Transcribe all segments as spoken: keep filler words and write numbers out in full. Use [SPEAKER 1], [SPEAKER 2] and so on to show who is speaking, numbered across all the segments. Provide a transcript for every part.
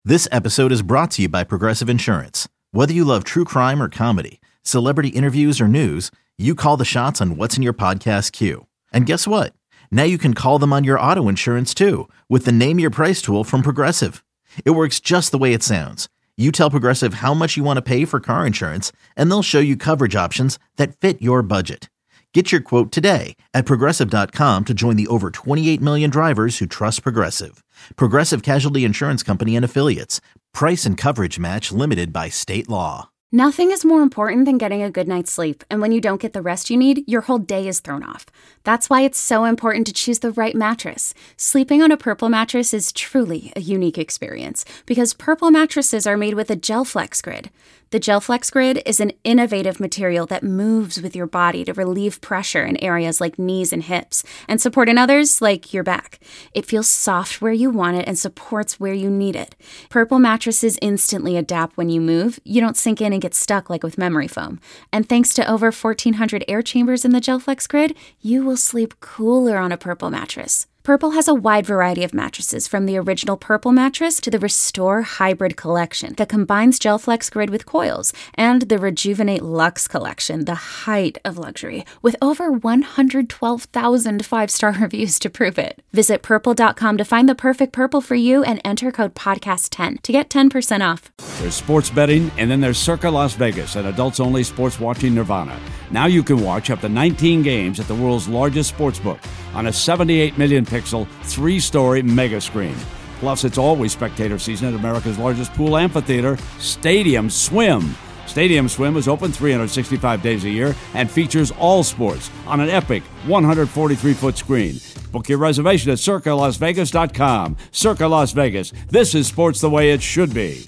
[SPEAKER 1] This episode is brought to you by Progressive Insurance. Whether you love true crime or comedy, celebrity interviews or news, you call the shots on what's in your podcast queue. And guess what? Now you can call them on your auto insurance too with the Name Your Price tool from Progressive. It works just the way it sounds. You tell Progressive how much you want to pay for car insurance, and they'll show you coverage options that fit your budget. Get your quote today at Progressive dot com to join the over twenty-eight million drivers who trust Progressive. Progressive Casualty Insurance Company and Affiliates. Price and coverage match limited by state law.
[SPEAKER 2] Nothing is more important than getting a good night's sleep, and when you don't get the rest you need, your whole day is thrown off. That's why it's so important to choose the right mattress. Sleeping on a Purple mattress is truly a unique experience because Purple mattresses are made with a GelFlex Grid. The GelFlex Grid is an innovative material that moves with your body to relieve pressure in areas like knees and hips and support in others like your back. It feels soft where you want it and supports where you need it. Purple mattresses instantly adapt when you move. You don't sink in and get stuck like with memory foam. And thanks to over fourteen hundred air chambers in the GelFlex Grid, you will sleep cooler on a Purple mattress. Purple has a wide variety of mattresses, from the original Purple mattress to the Restore Hybrid collection that combines GelFlex Grid with coils, and the Rejuvenate Luxe collection, the height of luxury, with over one hundred twelve thousand five-star reviews to prove it. Visit purple dot com to find the perfect Purple for you and enter code podcast ten to get ten percent off.
[SPEAKER 3] There's sports betting, and then there's Circa Las Vegas, an adults-only sports watching nirvana. Now you can watch up to nineteen games at the world's largest sportsbook on a seventy-eight million pixel, three-story mega screen. Plus, it's always spectator season at America's largest pool amphitheater, Stadium Swim. Stadium Swim is open three hundred sixty-five days a year and features all sports on an epic one hundred forty-three foot screen. Book your reservation at circa las vegas dot com. Circa Las Vegas. This is sports the way it should be.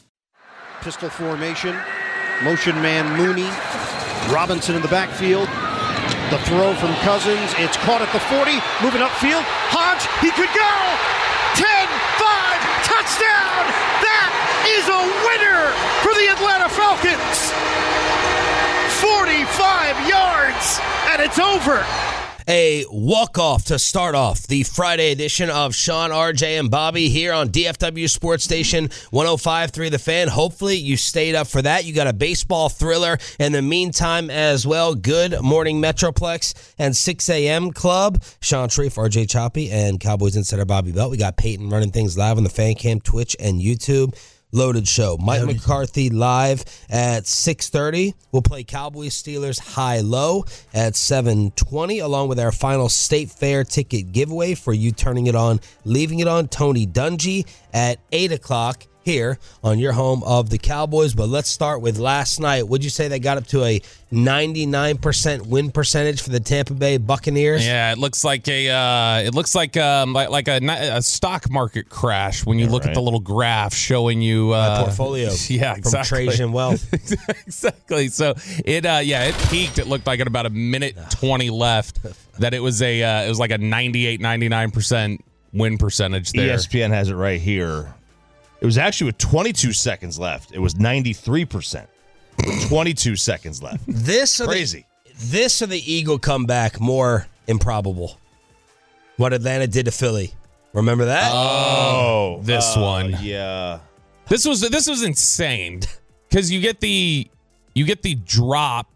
[SPEAKER 4] Pistol formation. Motion man Mooney. Robinson in the backfield. The throw from Cousins. It's caught at the forty. Moving upfield. Hodge. He could go. ten five. Touchdown. That is a winner for the Atlanta Falcons. forty-five yards. And it's over.
[SPEAKER 5] A walk-off to start off the Friday edition of Sean, R J, and Bobby here on D F W Sports Station one oh five point three The Fan. Hopefully you stayed up for that. You got a baseball thriller in the meantime as well. Good morning, Metroplex and six a.m. Club. Sean Sharif, R J Choppy, and Cowboys Insider Bobby Belt. We got Peyton running things live on the Fan Cam, Twitch, and YouTube. Loaded show. Mike Loaded. McCarthy live at six thirty. We'll play Cowboys Steelers high-low at seven twenty, along with our final State Fair ticket giveaway for you turning it on, leaving it on. Tony Dungy at eight o'clock here on your home of the Cowboys. But let's start with last night. Would you say they got up to a ninety-nine percent win percentage for the Tampa Bay Buccaneers?
[SPEAKER 6] Yeah, it looks like a uh, it looks like um, like, like a, a stock market crash when you yeah, look right. at the little graph showing you uh,
[SPEAKER 5] my portfolio.
[SPEAKER 6] Yeah, exactly.
[SPEAKER 5] From Trajan Wealth.
[SPEAKER 6] Exactly. So it uh, yeah, it peaked. It looked like at about a minute twenty left that it was a uh, it was like a ninety-eight, ninety-nine percent win percentage there.
[SPEAKER 7] E S P N has it right here. It was actually with twenty-two seconds left. It was ninety-three percent with twenty-two seconds left.
[SPEAKER 5] This or
[SPEAKER 7] Crazy.
[SPEAKER 5] The, this or the Eagle comeback more improbable. What Atlanta did to Philly. Remember that?
[SPEAKER 7] Oh,
[SPEAKER 6] this
[SPEAKER 7] uh,
[SPEAKER 6] one.
[SPEAKER 7] Yeah.
[SPEAKER 6] This was this was insane because you get the you get the drop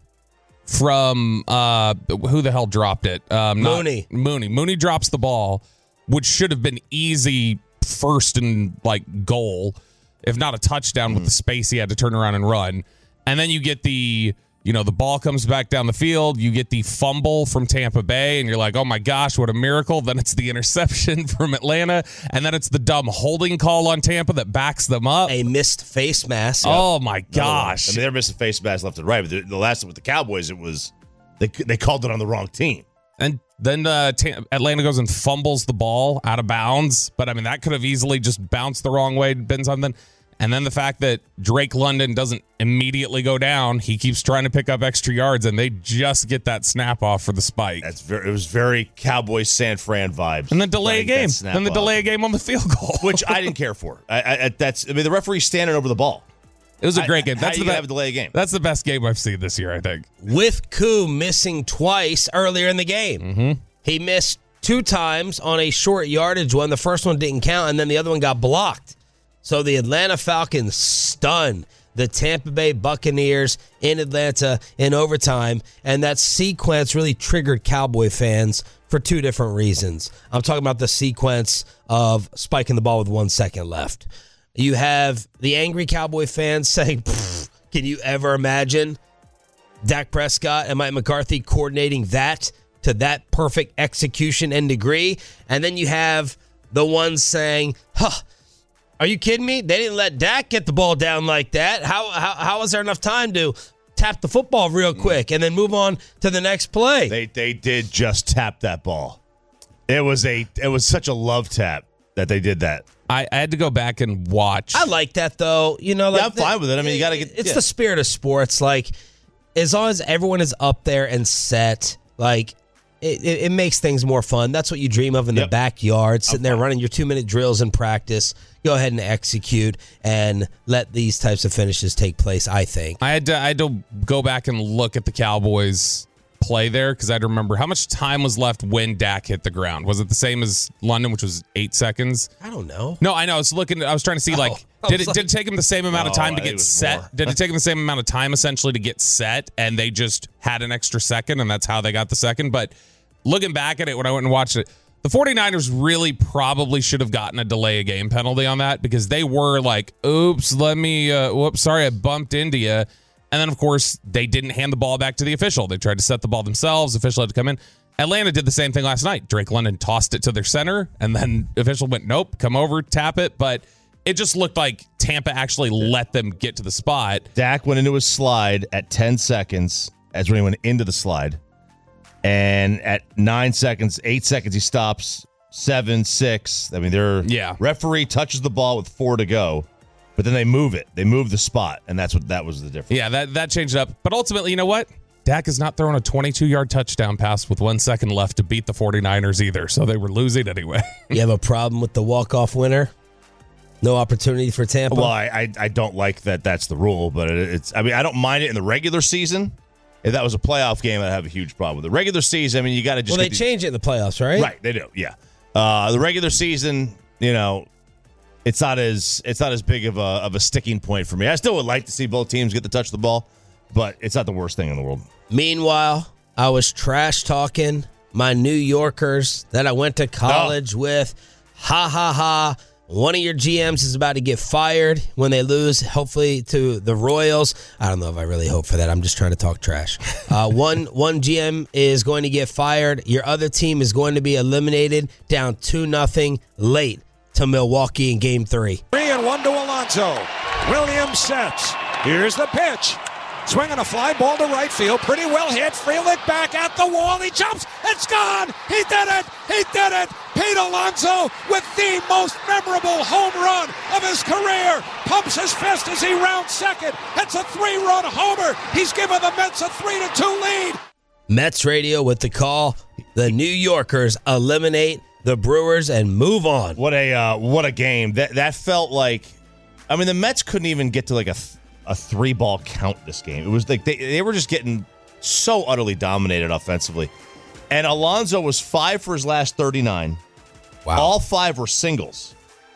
[SPEAKER 6] from uh who the hell dropped it? Um, not,
[SPEAKER 5] Mooney.
[SPEAKER 6] Mooney. Mooney drops the ball, which should have been easy. First and like goal, if not a touchdown mm. with the space he had to turn around and run. And then you get the, you know, the ball comes back down the field. You get the fumble from Tampa Bay, and you're like, oh my gosh, what a miracle. Then it's the interception from Atlanta, and then it's the dumb holding call on Tampa that backs them up.
[SPEAKER 5] A missed face mask.
[SPEAKER 6] Oh my gosh.
[SPEAKER 7] I mean, they're missing face masks left and right. But the, the last one with the Cowboys, it was they they called it on the wrong team.
[SPEAKER 6] And then uh, T- Atlanta goes and fumbles the ball out of bounds. But, I mean, that could have easily just bounced the wrong way, been something. And then the fact that Drake London doesn't immediately go down, he keeps trying to pick up extra yards, and they just get that snap off for the spike.
[SPEAKER 7] That's very, it was very Cowboys San Fran vibes.
[SPEAKER 6] And then delay a game. Then the off. delay a game on the field goal.
[SPEAKER 7] Which I didn't care for. I, I, that's I mean, the referee's standing over the ball.
[SPEAKER 6] It was a great game.
[SPEAKER 7] That's
[SPEAKER 6] That's
[SPEAKER 7] the
[SPEAKER 6] the
[SPEAKER 7] be- have a delay game.
[SPEAKER 6] That's the best game I've seen this year, I think.
[SPEAKER 5] With Koo missing twice earlier in the game.
[SPEAKER 6] Mm-hmm.
[SPEAKER 5] He missed two times on a short yardage one. The first one didn't count, and then the other one got blocked. So the Atlanta Falcons stun the Tampa Bay Buccaneers in Atlanta in overtime, and that sequence really triggered Cowboy fans for two different reasons. I'm talking about the sequence of spiking the ball with one second left. You have the angry Cowboy fans saying, can you ever imagine Dak Prescott and Mike McCarthy coordinating that to that perfect execution and degree? And then you have the ones saying, huh, are you kidding me? They didn't let Dak get the ball down like that. How how how was there enough time to tap the football real quick and then move on to the next play?
[SPEAKER 7] They they did just tap that ball. It was a it was such a love tap that they did that.
[SPEAKER 6] I, I had to go back and watch.
[SPEAKER 5] I like that though. You know, like
[SPEAKER 7] yeah, I'm fine with it. I mean, you got to get.
[SPEAKER 5] It's
[SPEAKER 7] yeah.
[SPEAKER 5] the spirit of sports. Like, as long as everyone is up there and set, like. It, it, it makes things more fun. That's what you dream of in
[SPEAKER 7] Yep.
[SPEAKER 5] the backyard, sitting
[SPEAKER 7] Okay.
[SPEAKER 5] there running your two-minute drills in practice. Go ahead and execute and let these types of finishes take place, I think.
[SPEAKER 6] I had to, I had to go back and look at the Cowboys play there because I had to remember how much time was left when Dak hit the ground. Was it the same as London, which was eight seconds?
[SPEAKER 5] I don't know.
[SPEAKER 6] No, I know. I was looking. I was trying to see, like,
[SPEAKER 5] I
[SPEAKER 6] did
[SPEAKER 5] was
[SPEAKER 6] it
[SPEAKER 5] like-
[SPEAKER 6] did it take him the same amount of
[SPEAKER 7] No,
[SPEAKER 6] time to
[SPEAKER 7] I think
[SPEAKER 6] get
[SPEAKER 7] it was
[SPEAKER 6] set?
[SPEAKER 7] more.
[SPEAKER 6] Did it take him the same amount of time essentially to get set, and they just had an extra second, and that's how they got the second? But looking back at it when I went and watched it, the 49ers really probably should have gotten a delay of game penalty on that because they were like, oops, let me, uh, whoops, sorry, I bumped into you. And then, of course, they didn't hand the ball back to the official. They tried to set the ball themselves. The official had to come in. Atlanta did the same thing last night. Drake London tossed it to their center, and then the official went, nope, come over, tap it. But it just looked like Tampa actually let them get to the spot.
[SPEAKER 7] Dak went into his slide at ten seconds as when he went into the slide. And at nine seconds, eight seconds, he stops. Seven, six. I mean, they're
[SPEAKER 6] Yeah.
[SPEAKER 7] referee touches the ball with four to go, but then they move it. They move the spot, and that's what that was the difference.
[SPEAKER 6] Yeah, that, that changed it up. But ultimately, you know what? Dak has not thrown a twenty-two-yard touchdown pass with one second left to beat the 49ers either, so they were losing anyway.
[SPEAKER 5] You have a problem with the walk-off winner? No opportunity for Tampa?
[SPEAKER 7] Well, I, I I don't like that that's the rule, but it, it's, I mean, I don't mind it in the regular season. If that was a playoff game, I'd have a huge problem with it. Regular season, I mean, you got to just
[SPEAKER 5] well, they
[SPEAKER 7] get these-
[SPEAKER 5] change it in the playoffs, right?
[SPEAKER 7] Right, they do. Yeah, uh, the regular season, you know, it's not as it's not as big of a of a sticking point for me. I still would like to see both teams get to touch the ball, but it's not the worst thing in the world.
[SPEAKER 5] Meanwhile, I was trash talking my New Yorkers that I went to college with. Ha ha ha. One of your G Ms is about to get fired when they lose, hopefully, to the Royals. I don't know if I really hope for that. I'm just trying to talk trash. Uh, one one G M is going to get fired. Your other team is going to be eliminated down two nothing late to Milwaukee in game three.
[SPEAKER 8] Three and one to Alonso. Williams sets. Here's the pitch. Swinging a fly ball to right field. Pretty well hit. Frelick back at the wall. He jumps. It's gone. He did it. He did it. Pete Alonso with the most memorable home run of his career. Pumps his fist as he rounds second. It's a three-run homer. He's given the Mets a three to two lead.
[SPEAKER 5] Mets radio with the call. The New Yorkers eliminate the Brewers and move on.
[SPEAKER 7] What a uh, what a game that that felt like. I mean, the Mets couldn't even get to like a a three ball count this game. It was like they they were just getting so utterly dominated offensively. And Alonso was five for his last thirty-nine.
[SPEAKER 5] Wow.
[SPEAKER 7] All five were singles.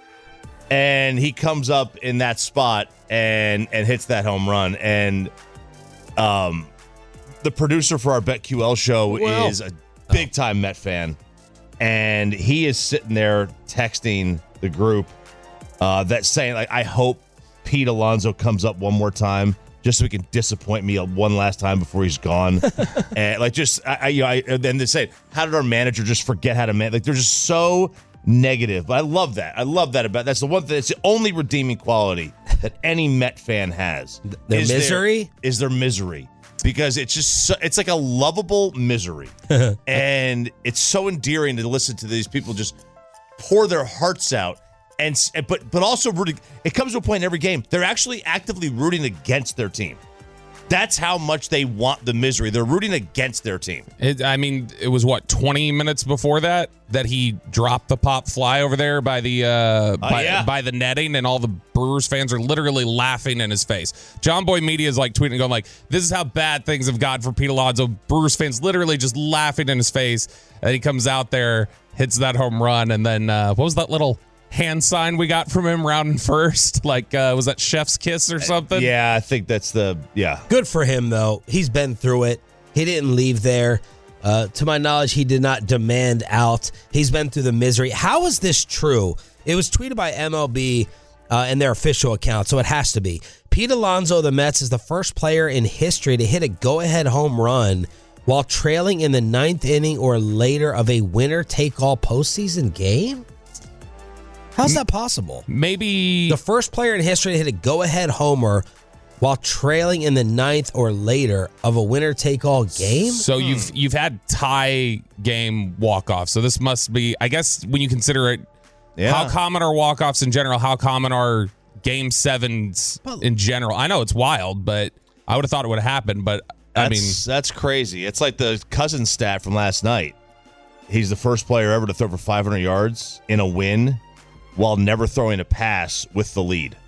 [SPEAKER 7] And he comes up in that spot and and hits that home run. And um, the producer for our BetQL show
[SPEAKER 5] Well.
[SPEAKER 7] is a big time Met fan. And he is sitting there texting the group uh, that's saying, like, I hope Pete Alonso comes up one more time just so he can disappoint me one last time before he's gone. And like, just, I, I, you know, I, and then they say, how did our manager just forget how to manage? Like, they're just so negative. But I love that. I love that about, that's the one thing, it's the only redeeming quality that any Met fan has.
[SPEAKER 5] Their
[SPEAKER 7] is
[SPEAKER 5] misery?
[SPEAKER 7] Their, is their misery. Because it's just, so, it's like a lovable misery. And it's so endearing to listen to these people just pour their hearts out. And but but also rooting. It comes to a point in every game they're actually actively rooting against their team. That's how much they want the misery. They're rooting against their team.
[SPEAKER 6] It, I mean, it was what twenty minutes before that that he dropped the pop fly over there by the uh, by,
[SPEAKER 7] yeah.
[SPEAKER 6] by the netting, and all the Brewers fans are literally laughing in his face. John Boy Media is like tweeting, going like, "This is how bad things have gotten for Pete Alonso." Brewers fans literally just laughing in his face, and he comes out there, hits that home run, and then uh, what was that little hand sign we got from him rounding first? Like, uh, was that chef's kiss or something?
[SPEAKER 7] Yeah, I think that's the, yeah.
[SPEAKER 5] Good for him, though. He's been through it. He didn't leave there. Uh, to my knowledge, he did not demand out. He's been through the misery. How is this true? It was tweeted by M L B uh, in their official account, so it has to be. Pete Alonso of the Mets is the first player in history to hit a go-ahead home run while trailing in the ninth inning or later of a winner-take-all postseason game? How's that possible?
[SPEAKER 6] Maybe
[SPEAKER 5] the first player in history to hit a go-ahead homer while trailing in the ninth or later of a winner-take-all game?
[SPEAKER 6] So hmm. you've you've had tie game walk-offs. So this must be, I guess, when you consider it, yeah. How common are walk-offs in general? How common are game sevens in general? I know it's wild, but I would have thought it would have happened, but I
[SPEAKER 7] That's,
[SPEAKER 6] mean,
[SPEAKER 7] that's crazy. It's like the Cousins stat from last night. He's the first player ever to throw for five hundred yards in a win while never throwing a pass with the lead.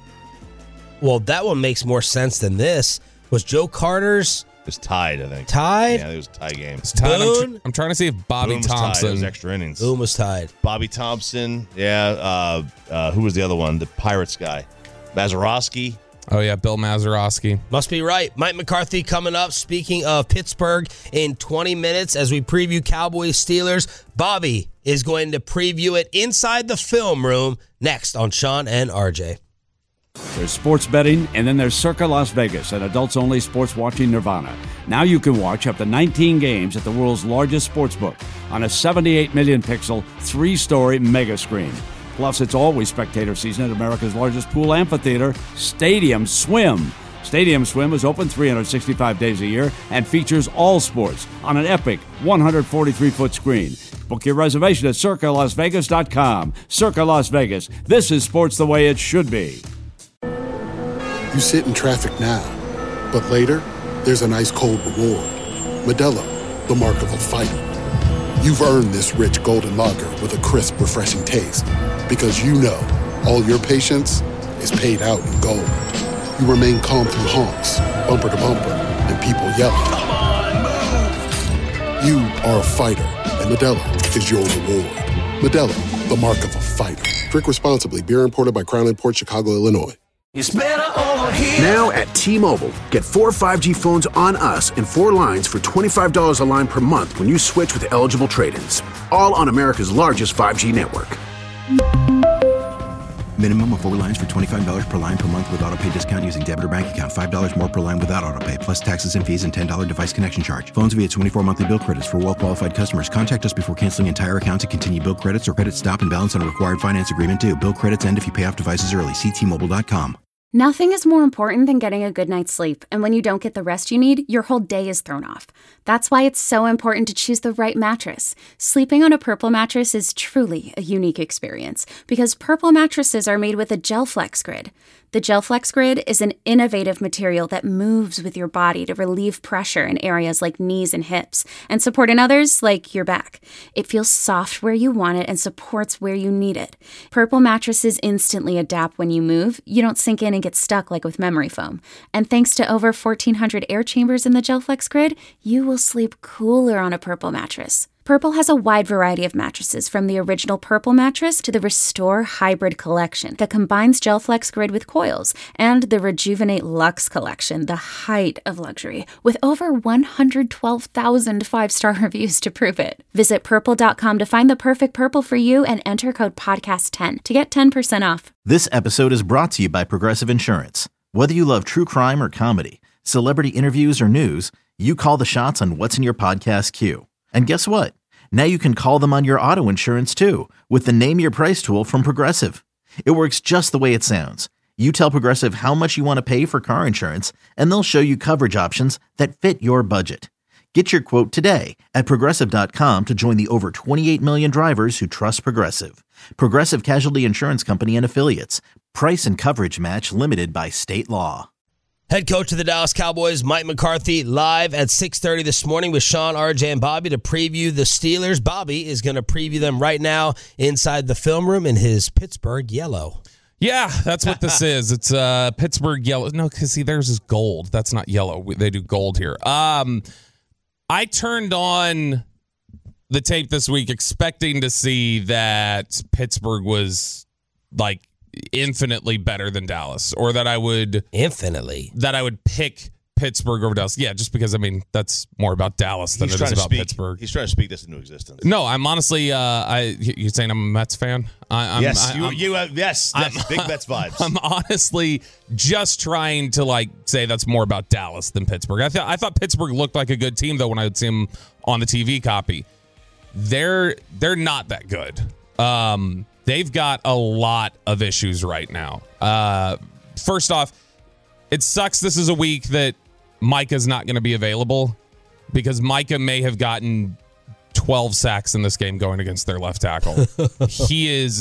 [SPEAKER 5] Well, that one makes more sense than this. Was Joe Carter's...
[SPEAKER 7] It was tied, I think.
[SPEAKER 5] Tied?
[SPEAKER 7] Yeah, it was a tie game.
[SPEAKER 6] It's tied. I'm, tr- I'm trying to see if Bobby
[SPEAKER 7] Boone
[SPEAKER 6] Thompson...
[SPEAKER 7] Was tied. It was extra innings.
[SPEAKER 5] Boone was tied.
[SPEAKER 7] Bobby Thompson. Yeah. Uh, uh, who was the other one? The Pirates guy. Mazeroski.
[SPEAKER 6] Oh, yeah, Bill Mazeroski.
[SPEAKER 5] Must be right. Mike McCarthy coming up. Speaking of Pittsburgh, in twenty minutes as we preview Cowboys Steelers, Bobby is going to preview it inside the film room next on Sean and R J.
[SPEAKER 3] There's sports betting, and then there's Circa Las Vegas, an adults-only sports watching nirvana. Now you can watch up to nineteen games at the world's largest sportsbook on a seventy-eight million pixel, three-story mega screen. Plus, it's always spectator season at America's largest pool amphitheater, Stadium Swim. Stadium Swim is open three hundred sixty-five days a year and features all sports on an epic one hundred forty-three foot screen. Book your reservation at circa las vegas dot com. Circa Las Vegas. This is sports the way it should be.
[SPEAKER 9] You sit in traffic now, but later, there's an ice-cold reward. Modelo, the mark of a fighter. You've earned this rich golden lager with a crisp, refreshing taste. Because you know, all your patience is paid out in gold. You remain calm through honks, bumper to bumper, and people yelling. Come on, move! You are a fighter, and Modelo is your reward. Modelo, the mark of a fighter. Drink responsibly. Beer imported by Crown Imports, Chicago, Illinois.
[SPEAKER 10] It's better over here. Now at T-Mobile, get four five G phones on us and four lines for twenty-five dollars a line per month when you switch with eligible trade-ins. All on America's largest five G network.
[SPEAKER 11] Minimum of four lines for twenty-five dollars per line per month with autopay discount using debit or bank account. five dollars more per line without autopay, plus taxes and fees and ten dollars device connection charge. Phones via twenty-four monthly bill credits for well-qualified customers. Contact us before canceling entire account to continue bill credits or credit stop and balance on a required finance agreement due. Bill credits end if you pay off devices early. See T Mobile dot com.
[SPEAKER 2] Nothing is more important than getting a good night's sleep, and when you don't get the rest you need, your whole day is thrown off. That's why it's so important to choose the right mattress. Sleeping on a Purple mattress is truly a unique experience, because Purple mattresses are made with a GelFlex Grid. The GelFlex Grid is an innovative material that moves with your body to relieve pressure in areas like knees and hips, and support in others like your back. It feels soft where you want it and supports where you need it. Purple mattresses instantly adapt when you move. You don't sink in and get stuck like with memory foam. And thanks to over fourteen hundred air chambers in the GelFlex Grid, you will sleep cooler on a Purple mattress. Purple has a wide variety of mattresses, from the original Purple mattress to the Restore Hybrid collection that combines GelFlex Grid with coils, and the Rejuvenate Luxe collection, the height of luxury, with over one hundred twelve thousand five-star reviews to prove it. Visit purple dot com to find the perfect Purple for you and enter code podcast ten to get ten percent off.
[SPEAKER 1] This episode is brought to you by Progressive Insurance. Whether you love true crime or comedy, celebrity interviews or news, you call the shots on what's in your podcast queue. And guess what? Now you can call them on your auto insurance too with the Name Your Price tool from Progressive. It works just the way it sounds. You tell Progressive how much you want to pay for car insurance, and they'll show you coverage options that fit your budget. Get your quote today at progressive dot com to join the over twenty-eight million drivers who trust Progressive. Progressive Casualty Insurance Company and Affiliates. Price and coverage match limited by state law.
[SPEAKER 5] Head coach of the Dallas Cowboys, Mike McCarthy, live at six thirty this morning with Sean, R J, and Bobby to preview the Steelers. Bobby is going to preview them right now inside the film room in his Pittsburgh yellow.
[SPEAKER 6] Yeah, that's what this is. It's uh, Pittsburgh yellow. No, because see, theirs is gold. That's not yellow. They do gold here. Um, I turned on the tape this week expecting to see that Pittsburgh was like infinitely better than Dallas, or that I would
[SPEAKER 5] infinitely
[SPEAKER 6] that I would pick Pittsburgh over Dallas. Yeah, just because I mean that's more about Dallas than
[SPEAKER 7] He's
[SPEAKER 6] it is about
[SPEAKER 7] speak,
[SPEAKER 6] Pittsburgh.
[SPEAKER 7] He's trying to speak this into existence.
[SPEAKER 6] No, I'm honestly. Uh, I you saying I'm a Mets fan? I, I'm,
[SPEAKER 7] yes,
[SPEAKER 6] I,
[SPEAKER 7] you.
[SPEAKER 6] I'm,
[SPEAKER 7] you have, yes,
[SPEAKER 6] I'm,
[SPEAKER 7] yes, big Mets vibes.
[SPEAKER 6] I'm honestly just trying to like say that's more about Dallas than Pittsburgh. I thought I thought Pittsburgh looked like a good team though when I would see them on the T V copy. They're they're not that good. Um, they've got a lot of issues right now. Uh, first off, it sucks. This is a week that Micah's not going to be available because Micah may have gotten twelve sacks in this game going against their left tackle. He is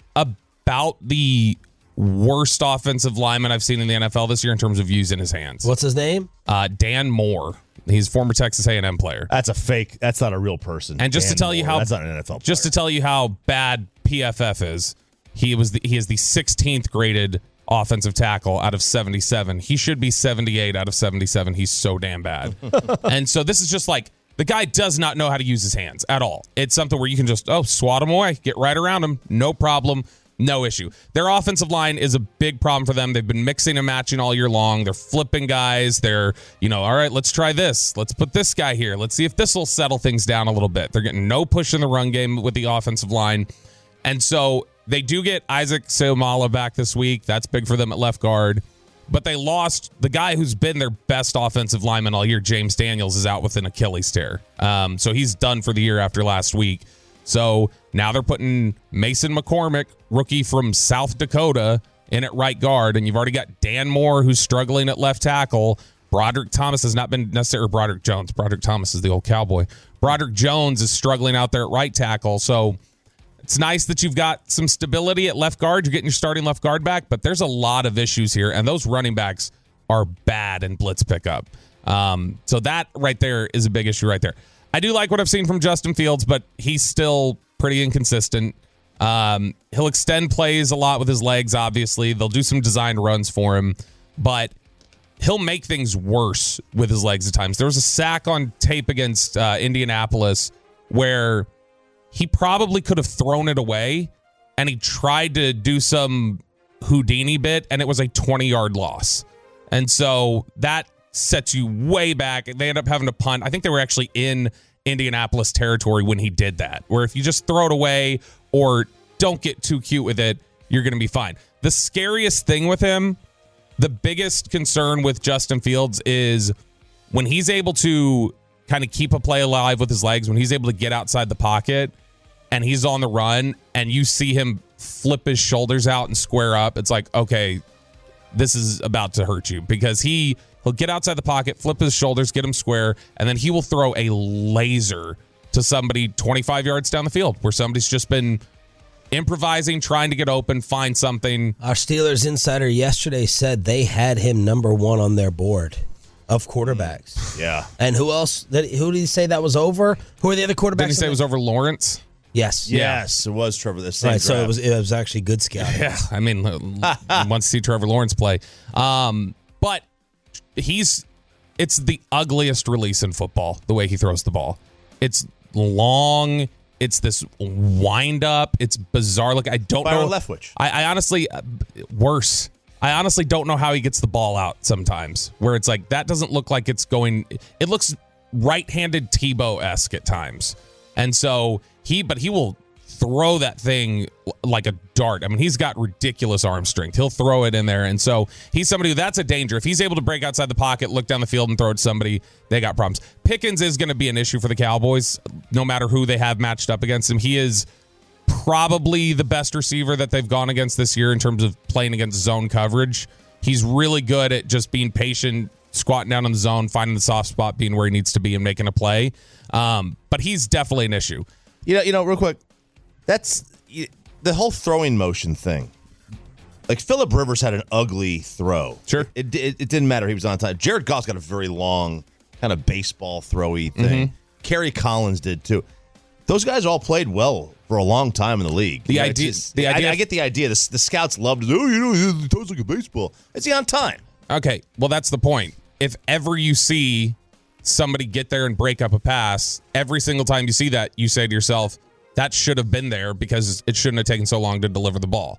[SPEAKER 6] about the worst offensive lineman I've seen in the N F L this year in terms of using his hands.
[SPEAKER 5] What's his name?
[SPEAKER 6] Uh, Dan Moore. He's a former Texas A and M player.
[SPEAKER 7] That's a fake. That's not a real person.
[SPEAKER 6] And just
[SPEAKER 7] Dan
[SPEAKER 6] to tell
[SPEAKER 7] Moore,
[SPEAKER 6] you how
[SPEAKER 7] that's not an N F L player.
[SPEAKER 6] Just to tell you how bad P F F is, he was the, he is the sixteenth graded offensive tackle out of seventy-seven. He should be seventy-eight out of seventy-seven. He's so damn bad. And so this is just like the guy does not know how to use his hands at all. It's something where you can just oh swat him away, get right around him, no problem. No issue. Their offensive line is a big problem for them. They've been mixing and matching all year long. They're flipping guys. They're, you know, all right, let's try this. Let's put this guy here. Let's see if this will settle things down a little bit. They're getting no push in the run game with the offensive line. And so they do get Isaac Seumalo back this week. That's big for them at left guard. But they lost the guy who's been their best offensive lineman all year, James Daniels, is out with an Achilles tear. Um, so he's done for the year after last week. So now they're putting Mason McCormick, rookie from South Dakota, in at right guard. And you've already got Dan Moore, who's struggling at left tackle. Broderick Thomas has not been necessarily, or Broderick Jones. Broderick Thomas is the old cowboy. Broderick Jones is struggling out there at right tackle. So it's nice that you've got some stability at left guard. You're getting your starting left guard back, but there's a lot of issues here. And those running backs are bad in blitz pickup. Um, so that right there is a big issue right there. I do like what I've seen from Justin Fields, but he's still pretty inconsistent. Um, he'll extend plays a lot with his legs, obviously. They'll do some designed runs for him, but he'll make things worse with his legs at times. There was a sack on tape against uh, Indianapolis where he probably could have thrown it away, and he tried to do some Houdini bit, and it was a twenty-yard loss. And so that sets you way back. They end up having to punt. I think they were actually in Indianapolis territory when he did that, where if you just throw it away or don't get too cute with it, you're going to be fine. The scariest thing with him, the biggest concern with Justin Fields is when he's able to kind of keep a play alive with his legs, when he's able to get outside the pocket and he's on the run and you see him flip his shoulders out and square up, it's like, okay, this is about to hurt you, because he He'll get outside the pocket, flip his shoulders, get him square, and then he will throw a laser to somebody twenty-five yards down the field where somebody's just been improvising, trying to get open, find something.
[SPEAKER 5] Our Steelers insider yesterday said they had him number one on their board of quarterbacks.
[SPEAKER 7] Yeah.
[SPEAKER 5] And who else? Who did he say that was over? Who are the other quarterbacks?
[SPEAKER 6] Did he say it was over Lawrence?
[SPEAKER 5] Yes.
[SPEAKER 7] Yes, yeah. It was Trevor. The same
[SPEAKER 5] right, so
[SPEAKER 7] draft.
[SPEAKER 5] it was, it was actually good scouting.
[SPEAKER 6] Yeah, I mean, wants to see Trevor Lawrence play. Um, but he's it's the ugliest release in football, the way he throws the ball. It's long. It's this wind up. It's bizarre. Like I don't
[SPEAKER 7] Byron
[SPEAKER 6] know.
[SPEAKER 7] Leftwich.
[SPEAKER 6] I, I honestly uh, worse. I honestly don't know how he gets the ball out sometimes. Where it's like that doesn't look like it's going. It looks right-handed Tebow-esque at times, and so he. But he will throw that thing like a dart. I mean, he's got ridiculous arm strength. He'll throw it in there. And so he's somebody who that's a danger. If he's able to break outside the pocket, look down the field and throw it to somebody, they got problems. Pickens is going to be an issue for the Cowboys, no matter who they have matched up against him. He is probably the best receiver that they've gone against this year in terms of playing against zone coverage. He's really good at just being patient, squatting down in the zone, finding the soft spot, being where he needs to be and making a play. Um, but he's definitely an issue.
[SPEAKER 7] You know, you know, real quick, that's the whole throwing motion thing. Like Phillip Rivers had an ugly throw.
[SPEAKER 6] Sure.
[SPEAKER 7] It, it, it didn't matter. He was on time. Jared Goff's got a very long kind of baseball throwy thing.
[SPEAKER 6] Mm-hmm.
[SPEAKER 7] Kerry Collins did too. Those guys all played well for a long time in the league.
[SPEAKER 6] The
[SPEAKER 7] you know,
[SPEAKER 6] idea,
[SPEAKER 7] just,
[SPEAKER 6] the
[SPEAKER 7] I,
[SPEAKER 6] idea,
[SPEAKER 7] I get the idea. The, the scouts loved it. Oh, you know, he throws like a baseball. Is he on time?
[SPEAKER 6] Okay, well, that's the point. If ever you see somebody get there and break up a pass, every single time you see that, you say to yourself, that should have been there because it shouldn't have taken so long to deliver the ball.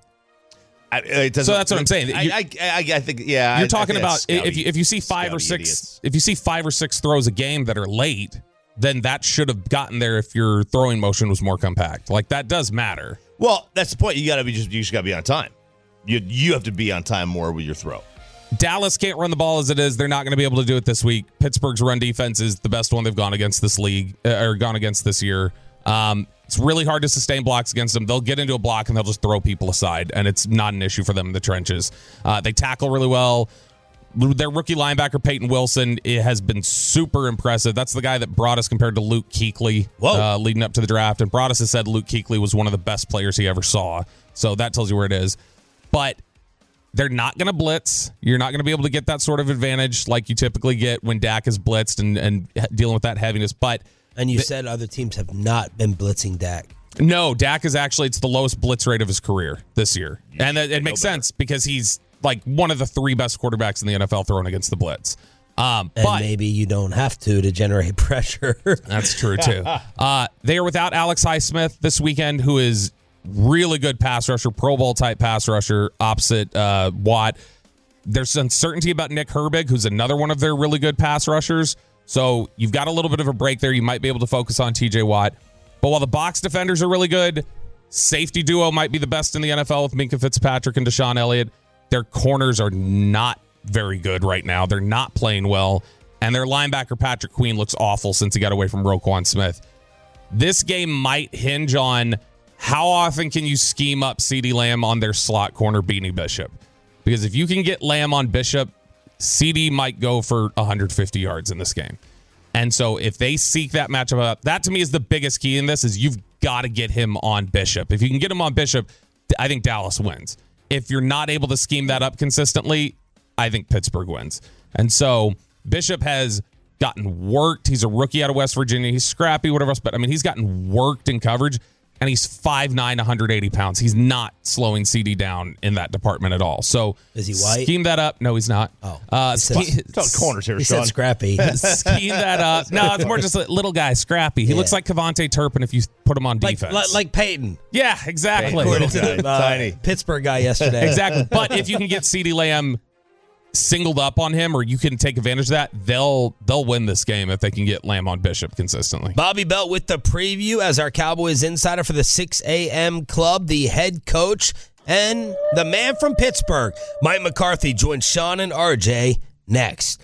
[SPEAKER 7] I, it
[SPEAKER 6] so that's what I'm saying.
[SPEAKER 7] I, I, I, I think, yeah.
[SPEAKER 6] You're
[SPEAKER 7] I,
[SPEAKER 6] talking
[SPEAKER 7] I
[SPEAKER 6] about if you, if you see five or six,
[SPEAKER 7] idiots.
[SPEAKER 6] if you see five or six throws a game that are late, then that should have gotten there if your throwing motion was more compact. Like that does matter.
[SPEAKER 7] Well, that's the point. You got to be just you just got to be on time. You you have to be on time more with your throw.
[SPEAKER 6] Dallas can't run the ball as it is. They're not going to be able to do it this week. Pittsburgh's run defense is the best one they've gone against this league uh, or gone against this year. Um, it's really hard to sustain blocks against them. They'll get into a block and they'll just throw people aside, and it's not an issue for them in the trenches. Uh, they tackle really well. Their rookie linebacker, Peyton Wilson, it has been super impressive. That's the guy that brought us compared to Luke Kuechly uh, leading up to the draft. And Broadus has said Luke Kuechly was one of the best players he ever saw. So that tells you where it is. But they're not going to blitz. You're not going to be able to get that sort of advantage like you typically get when Dak is blitzed and, and dealing with that heaviness. But
[SPEAKER 5] And you
[SPEAKER 6] th-
[SPEAKER 5] said other teams have not been blitzing Dak.
[SPEAKER 6] No, Dak is actually, it's the lowest blitz rate of his career this year. And it, it makes sense because he's like one of the three best quarterbacks in the N F L throwing against the blitz. Um,
[SPEAKER 5] and
[SPEAKER 6] but
[SPEAKER 5] maybe you don't have to to generate pressure.
[SPEAKER 6] That's true, too. Uh, they are without Alex Highsmith this weekend, who is really good pass rusher, Pro Bowl-type pass rusher, opposite uh, Watt. There's uncertainty about Nick Herbig, who's another one of their really good pass rushers. So you've got a little bit of a break there. You might be able to focus on T J Watt. But while the box defenders are really good, safety duo might be the best in the N F L with Minkah Fitzpatrick and Deshaun Elliott. Their corners are not very good right now. They're not playing well. And their linebacker, Patrick Queen, looks awful since he got away from Roquan Smith. This game might hinge on how often can you scheme up CeeDee Lamb on their slot corner, Beanie Bishop. Because if you can get Lamb on Bishop, C D might go for one hundred fifty yards in this game. And so if they seek that matchup up, that to me is the biggest key in this is you've got to get him on Bishop. If you can get him on Bishop, I think Dallas wins. If you're not able to scheme that up consistently, I think Pittsburgh wins. And so Bishop has gotten worked. He's a rookie out of West Virginia. He's scrappy, whatever else, but I mean, he's gotten worked in coverage. And he's five nine, one hundred eighty pounds. He's not slowing C D down in that department at all. So
[SPEAKER 5] is he white?
[SPEAKER 6] Scheme that up. No, he's not.
[SPEAKER 5] Oh,
[SPEAKER 6] uh, ske-
[SPEAKER 7] corners here,
[SPEAKER 5] he
[SPEAKER 7] Sean.
[SPEAKER 5] said scrappy.
[SPEAKER 6] Scheme that up. No, it's more just a little guy, scrappy. He
[SPEAKER 5] Yeah.
[SPEAKER 6] looks like Kevontae Turpin if you put him on
[SPEAKER 5] Like,
[SPEAKER 6] defense.
[SPEAKER 5] like, like Peyton.
[SPEAKER 6] yeah, exactly.
[SPEAKER 5] According to the uh,
[SPEAKER 7] Tiny.
[SPEAKER 5] Pittsburgh guy yesterday.
[SPEAKER 6] Exactly. But if you can get CeeDee Lamb singled up on him, or you can take advantage of that, they'll they'll win this game if they can get Lamb on Bishop consistently.
[SPEAKER 5] Bobby Belt with the preview as our Cowboys insider for the six a.m. club, the head coach, and the man from Pittsburgh, Mike McCarthy, joins Sean and R J next.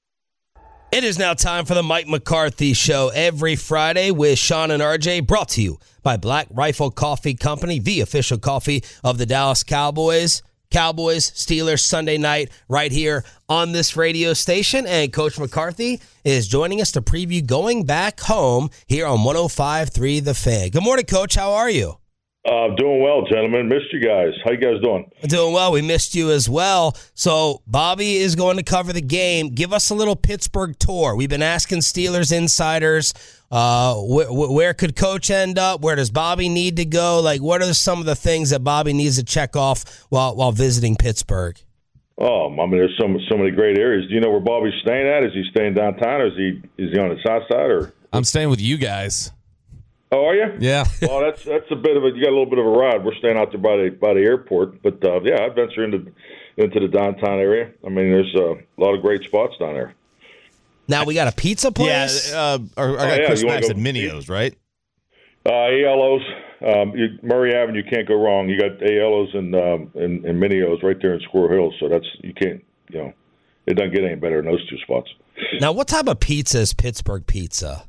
[SPEAKER 5] It is now time for the Mike McCarthy Show every Friday with Sean and R J, brought to you by Black Rifle Coffee Company, the official coffee of the Dallas Cowboys. Cowboys, Steelers, Sunday night, right here on this radio station. And Coach McCarthy is joining us to preview going back home here on one oh five point three The Fan. Good morning, Coach. How are you?
[SPEAKER 12] Uh, doing well, gentlemen. Missed you guys. How you guys doing?
[SPEAKER 5] Doing well. We missed you as well. So Bobby is going to cover the game. Give us a little Pittsburgh tour. We've been asking Steelers insiders, uh, wh- wh- where could Coach end up? Where does Bobby need to go? Like, what are some of the things that Bobby needs to check off while while visiting Pittsburgh?
[SPEAKER 12] Oh, I mean, there's so so many great areas. Do you know where Bobby's staying at? Is he staying downtown, or is he is he on the south side? Or
[SPEAKER 6] I'm staying with you guys.
[SPEAKER 12] oh, are you?
[SPEAKER 6] Yeah.
[SPEAKER 12] Well, that's that's a bit of a you got a little bit of a ride. We're staying out there by the by the airport, but uh, yeah, I venture into into the downtown area. I mean, there's uh, a lot of great spots down there.
[SPEAKER 5] Now we got a pizza place.
[SPEAKER 7] Yeah, uh, our, our
[SPEAKER 12] Oh,
[SPEAKER 7] guy
[SPEAKER 12] yeah,
[SPEAKER 7] Chris
[SPEAKER 12] you wanna
[SPEAKER 7] Max
[SPEAKER 12] go-
[SPEAKER 7] at Minio's, right?
[SPEAKER 12] Uh, A L Os, um, you, Murray Avenue, you can't go wrong. You got A L Os and um, and, and Minios right there in Squirrel Hills, so that's you can't you know it doesn't get any better than those two spots.
[SPEAKER 5] Now, what type of pizza is Pittsburgh pizza?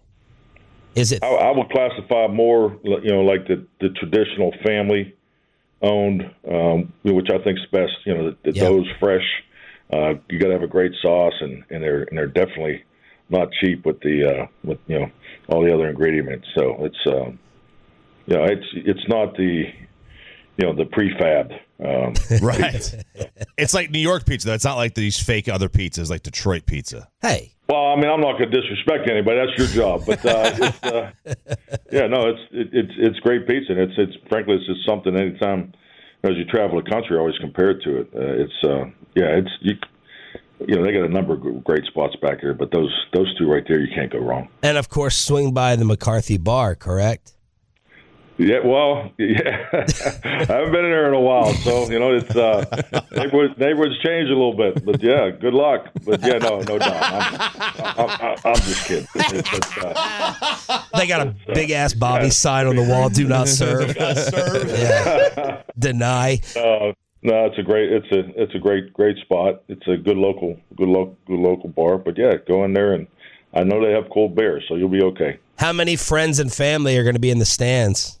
[SPEAKER 5] Is it?
[SPEAKER 12] I, I would classify more, you know, like the, the traditional family owned, um, which I think is best. You know, the, the
[SPEAKER 5] Yeah.
[SPEAKER 12] dough's fresh. Uh, you got to have a great sauce, and, and they're and they're definitely not cheap with the uh, with you know all the other ingredients. So it's um, you know it's it's not the you know the prefab. Um,
[SPEAKER 7] Right. It's like New York pizza, though. It's not like these fake other pizzas like Detroit pizza.
[SPEAKER 5] Hey.
[SPEAKER 12] Well, I mean, I'm not going to disrespect anybody. That's your job, but uh, it's, uh, yeah, no, it's it, it's it's great pizza, and it's it's frankly, it's just something. Anytime as you travel the country, I always compare it to it. Uh, it's uh, yeah, it's you, you know, they got a number of great spots back here, but those those two right there, you can't go wrong.
[SPEAKER 5] And, of course, swing by the McCarthy Bar, correct?
[SPEAKER 12] Yeah, well, yeah. I haven't been in there in a while, so, you know, it's uh, neighborhoods, neighborhoods change a little bit. But, yeah, good luck. But, yeah, no, no doubt. I'm, I'm, I'm just kidding. But, uh,
[SPEAKER 5] they got a big-ass Bobby yeah. sign on the wall, do not serve. Do not serve. Yeah. Deny.
[SPEAKER 12] Uh, no, it's a great, it's a, it's a great, great spot. It's a good local, good, lo- good local bar. But, yeah, go in there, and I know they have cold beers, so you'll be okay.
[SPEAKER 5] How many friends and family are going to be in the stands?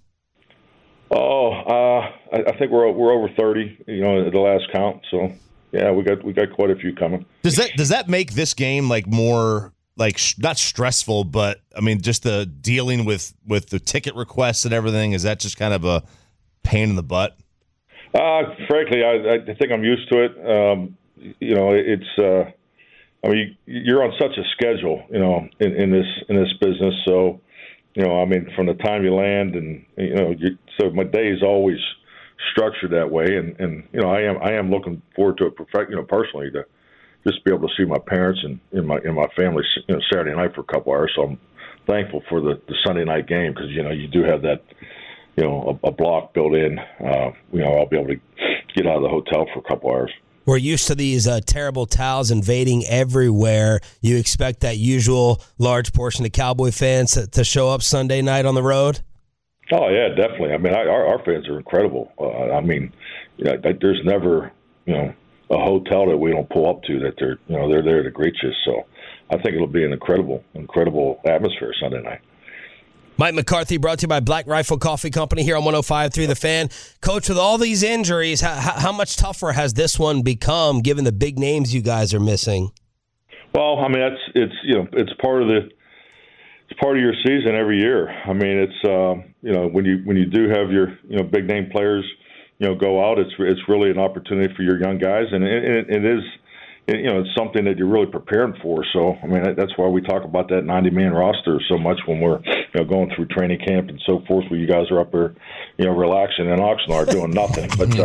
[SPEAKER 12] Oh, uh, I, I think we're we're over thirty. You know, at the last count. So, yeah, we got we got quite a few coming.
[SPEAKER 7] Does that does that make this game like more like sh- not stressful, but I mean, just the dealing with with the ticket requests and everything? Is that just kind of a pain in the butt?
[SPEAKER 12] Uh, frankly, I, I think I'm used to it. Um, you know, it's. Uh, I mean, you're on such a schedule, you know, in, in this in this business. So, you know, I mean, from the time you land, and you know, you, so my day is always structured that way, and, and you know, I am I am looking forward to it, perfect, you know, personally to just be able to see my parents and in my in my family, you know, Saturday night for a couple hours. So I'm thankful for the, the Sunday night game because you know you do have that, you know, a, a block built in. Uh, you know, I'll be able to get out of the hotel for a couple hours.
[SPEAKER 5] We're used to these uh, terrible towels invading everywhere. You expect that usual large portion of Cowboy fans to, to show up Sunday night on the road?
[SPEAKER 12] Oh, yeah, definitely. I mean, I, our, our fans are incredible. Uh, I mean, you know, there's never, you know, a hotel that we don't pull up to that they're, you know, they're there to greet you. So I think it'll be an incredible, incredible atmosphere Sunday night.
[SPEAKER 5] Mike McCarthy, brought to you by Black Rifle Coffee Company here on one oh five point three The Fan. Coach, with all these injuries, how, how much tougher has this one become given the big names you guys are missing?
[SPEAKER 12] Well, I mean, that's it's you know it's part of the it's part of your season every year. I mean, it's uh, you know when you when you do have your you know big name players you know go out, it's it's really an opportunity for your young guys, and it, it, it is. You know, it's something that you're really preparing for. So, I mean, that's why we talk about that ninety-man roster so much when we're, you know, going through training camp and so forth, where you guys are up there, you know, relaxing in Oxnard doing nothing. But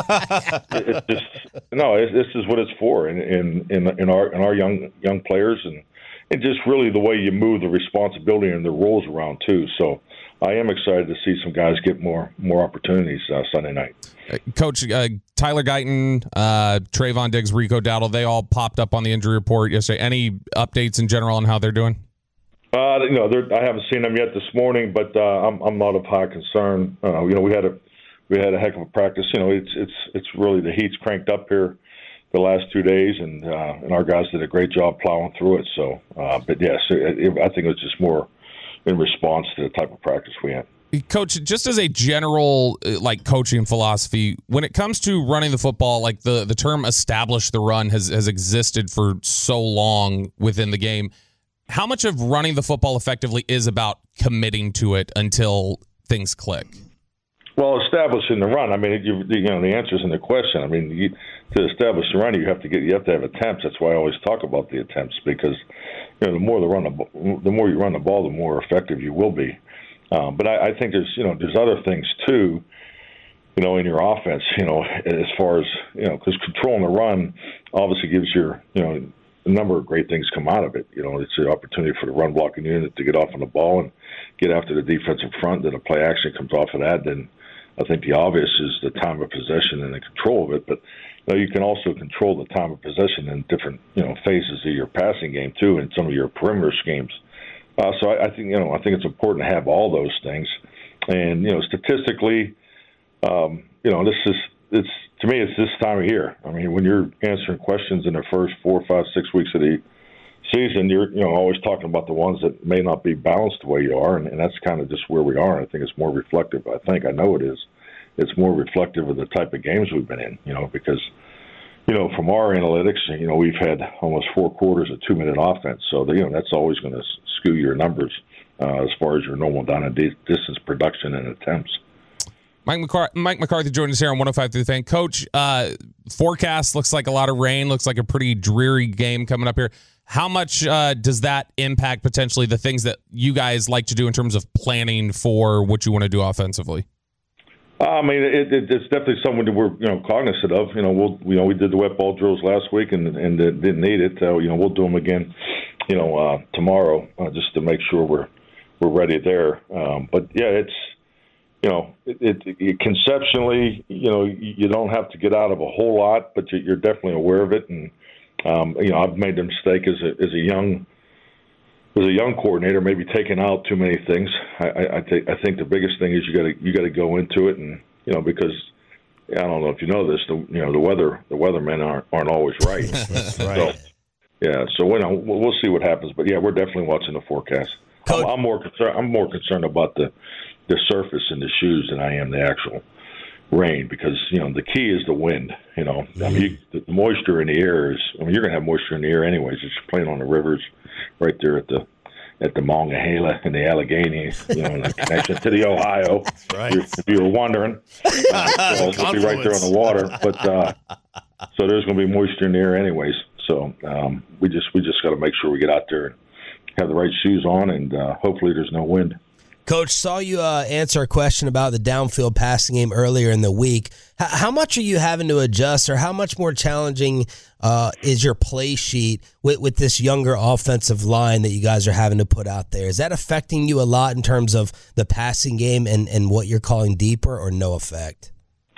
[SPEAKER 12] uh, it's just no, it, this is what it's for, in in in, in our in our young young players, and and just really the way you move the responsibility and the roles around too. So, I am excited to see some guys get more more opportunities uh, Sunday night.
[SPEAKER 6] Coach, uh, Tyler Guyton, uh, Trayvon Diggs, Rico Dowdle, they all popped up on the injury report yesterday. Any updates in general on how they're doing?
[SPEAKER 12] Uh, you know, I haven't seen them yet this morning, but uh, I'm I'm not of high concern. Uh, you know, we had a we had a heck of a practice. You know, it's it's it's really the heat's cranked up here the last two days, and uh, and our guys did a great job plowing through it. So, uh, but yes, it, it, I think it was just more in response to the type of practice we had.
[SPEAKER 6] Coach, just as a general like coaching philosophy, when it comes to running the football, like the, the term establish the run has, has existed for so long within the game. How much of running the football effectively is about committing to it until things click?
[SPEAKER 12] Well, establishing the run, I mean, you, you know, the answer's in the question. I mean, you, to establish the run, you have to get you have to have attempts. That's why I always talk about the attempts, because you know, the more the run the, the more you run the ball, the more effective you will be. Um, but I, I think there's, you know, there's other things too, you know, in your offense, you know, as far as, you know, because controlling the run obviously gives your, you know, a number of great things come out of it. You know, it's an opportunity for the run blocking unit to get off on the ball and get after the defensive front. Then a play action comes off of that. Then I think the obvious is the time of possession and the control of it. But you know, you can also control the time of possession in different, you know, phases of your passing game too, and some of your perimeter schemes. Uh, so I, I think you know I think it's important to have all those things, and you know statistically, um, you know this is it's to me it's this time of year. I mean, when you're answering questions in the first four, five, six weeks of the season, you're you know always talking about the ones that may not be balanced the way you are, and, and that's kind of just where we are. And I think it's more reflective. I think I know it is. It's more reflective of the type of games we've been in. You know because. You know, from our analytics, you know, we've had almost four quarters of two-minute offense. So, you know, that's always going to skew your numbers uh, as far as your normal down and distance production and attempts.
[SPEAKER 6] Mike, McCar- Mike McCarthy joined us here on one oh five point three The Fan. Coach, uh, forecast looks like a lot of rain, looks like a pretty dreary game coming up here. How much uh, does that impact potentially the things that you guys like to do in terms of planning for what you want to do offensively?
[SPEAKER 12] I mean, it, it, it's definitely something that we're you know cognizant of. You know, we'll you know we did the wet ball drills last week and and didn't need it. Uh, you know, we'll do them again. You know, uh, tomorrow uh, just to make sure we're we're ready there. Um, but yeah, it's you know, it, it, it conceptually, you know, you don't have to get out of a whole lot, but you're definitely aware of it. And um, you know, I've made the mistake as a as a young. As a young coordinator, maybe taking out too many things. I, I, I think I think the biggest thing is you got to you got to go into it, and you know because I don't know if you know this, the you know the weather the weathermen aren't aren't always right.
[SPEAKER 7] That's right.
[SPEAKER 12] So, yeah, so you know, we'll, we'll see what happens, but yeah, we're definitely watching the forecast. I'm, I'm more concerned. I'm more concerned about the the surface and the shoes than I am the actual rain, because you know the key is the wind. You know, mm-hmm. I mean you, the, the moisture in the air is. I mean you're going to have moisture in the air anyways. It's playing on the rivers. Right there at the at the Monongahela and the Allegheny, you know, in the connection to the Ohio.
[SPEAKER 7] Right.
[SPEAKER 12] If, if you were wondering, uh, so it'll be right there on the water. But uh, so there's going to be moisture in the air, anyways. So um, we just we just got to make sure we get out there and have the right shoes on, and uh, hopefully there's no wind.
[SPEAKER 5] Coach, saw you uh, answer a question about the downfield passing game earlier in the week. H- how much are you having to adjust, or how much more challenging uh, is your play sheet with, with this younger offensive line that you guys are having to put out there? Is that affecting you a lot in terms of the passing game and, and what you're calling deeper, or no effect?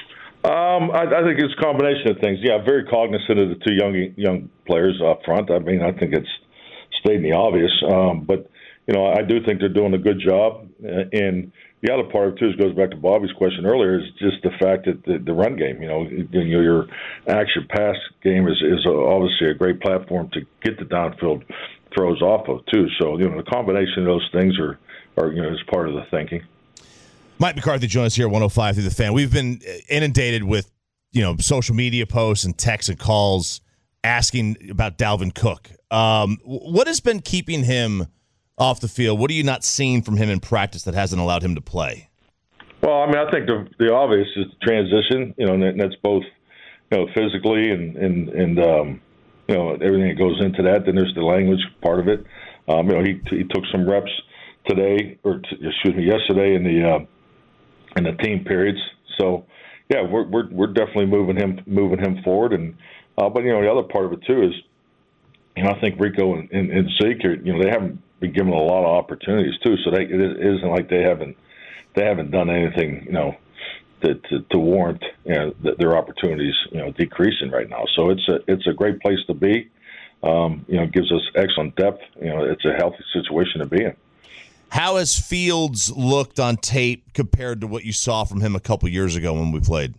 [SPEAKER 12] Um, I, I think it's a combination of things. Yeah, very cognizant of the two young young players up front. I mean, I think it's stating the obvious, um, but you know, I do think they're doing a good job. And the other part of it, too, goes back to Bobby's question earlier, is just the fact that the, the run game, you know, your action pass game is, is obviously a great platform to get the downfield throws off of, too. So, you know, the combination of those things are, are you know, is part of the thinking.
[SPEAKER 7] Mike McCarthy joins us here at one oh five through the Fan. We've been inundated with, you know, social media posts and texts and calls asking about Dalvin Cook. Um, what has been keeping him off the field? What are you not seeing from him in practice that hasn't allowed him to play?
[SPEAKER 12] Well, I mean, I think the the obvious is the transition, you know, and that's both, you know, physically and, and, and um, you know, everything that goes into that. Then there's the language part of it. Um, you know, he he took some reps today, or t- excuse me, yesterday in the uh, in the team periods. So, yeah, we're we're we're definitely moving him moving him forward. And uh, but you know, the other part of it too is, you know, I think Rico and, and, and Zeke are, you know, they haven't been given a lot of opportunities too. So they, it isn't like they haven't they haven't done anything, you know, to to, to warrant, you know, th- their opportunities, you know, decreasing right now. So it's a it's a great place to be. Um, you know, it gives us excellent depth. You know, it's a healthy situation to be in.
[SPEAKER 7] How has Fields looked on tape compared to what you saw from him a couple years ago when we played?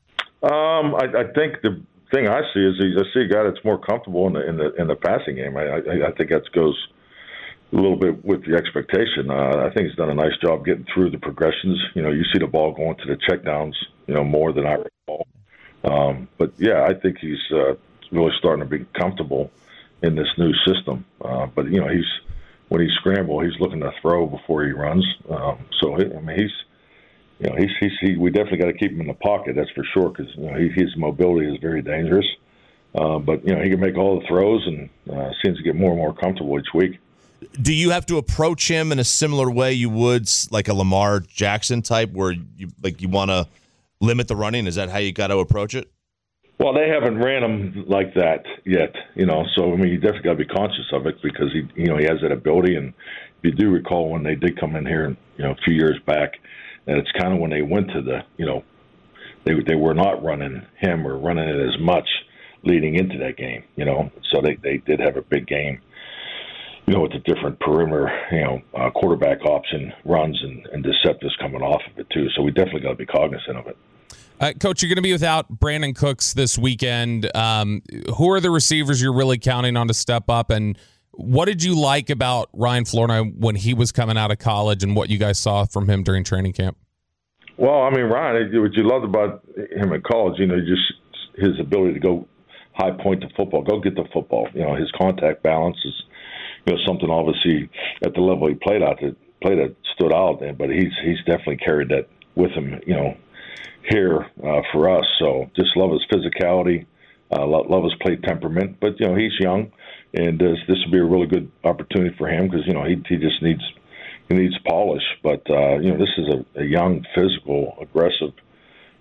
[SPEAKER 12] Um, I, I think the thing I see is I see a guy that's more comfortable in the in the in the passing game. I I, I think that goes a little bit with the expectation. Uh, I think he's done a nice job getting through the progressions. You know, you see the ball going to the checkdowns, you know, more than I recall. Um, but yeah, I think he's uh, really starting to be comfortable in this new system. Uh, but you know, he's when he scrambles, he's looking to throw before he runs. Um, so I mean, he's you know, he's he's he, we definitely got to keep him in the pocket. That's for sure, because you know, he, his mobility is very dangerous. Uh, but you know, he can make all the throws and uh, seems to get more and more comfortable each week.
[SPEAKER 7] Do you have to approach him in a similar way you would like a Lamar Jackson type, where you like you want to limit the running? Is that how you got to approach it?
[SPEAKER 12] Well, they haven't ran him like that yet, you know. So I mean, you definitely got to be conscious of it, because he, you know, he has that ability. And if you do recall when they did come in here, you know, a few years back, and it's kind of when they went to the, you know, they they were not running him or running it as much leading into that game, you know. So they they did have a big game, you know, with the different perimeter, you know, uh, quarterback option runs and, and deceptors coming off of it too. So we definitely got to be cognizant of it.
[SPEAKER 6] Uh, Coach, you're going to be without Brandon Cooks this weekend. Um, who are the receivers you're really counting on to step up? And what did you like about Ryan Flournoy when he was coming out of college, and what you guys saw from him during training camp?
[SPEAKER 12] Well, I mean, Ryan, what you loved about him in college, you know, just his ability to go high point the football, go get the football. You know, his contact balance is, you know, something obviously at the level he played out that played at stood out there, but he's he's definitely carried that with him, you know, here uh, for us. So just love his physicality, uh, love, love his play temperament. But you know, he's young, and this this would be a really good opportunity for him, because you know he he just needs he needs polish. But uh, you know, this is a, a young, physical, aggressive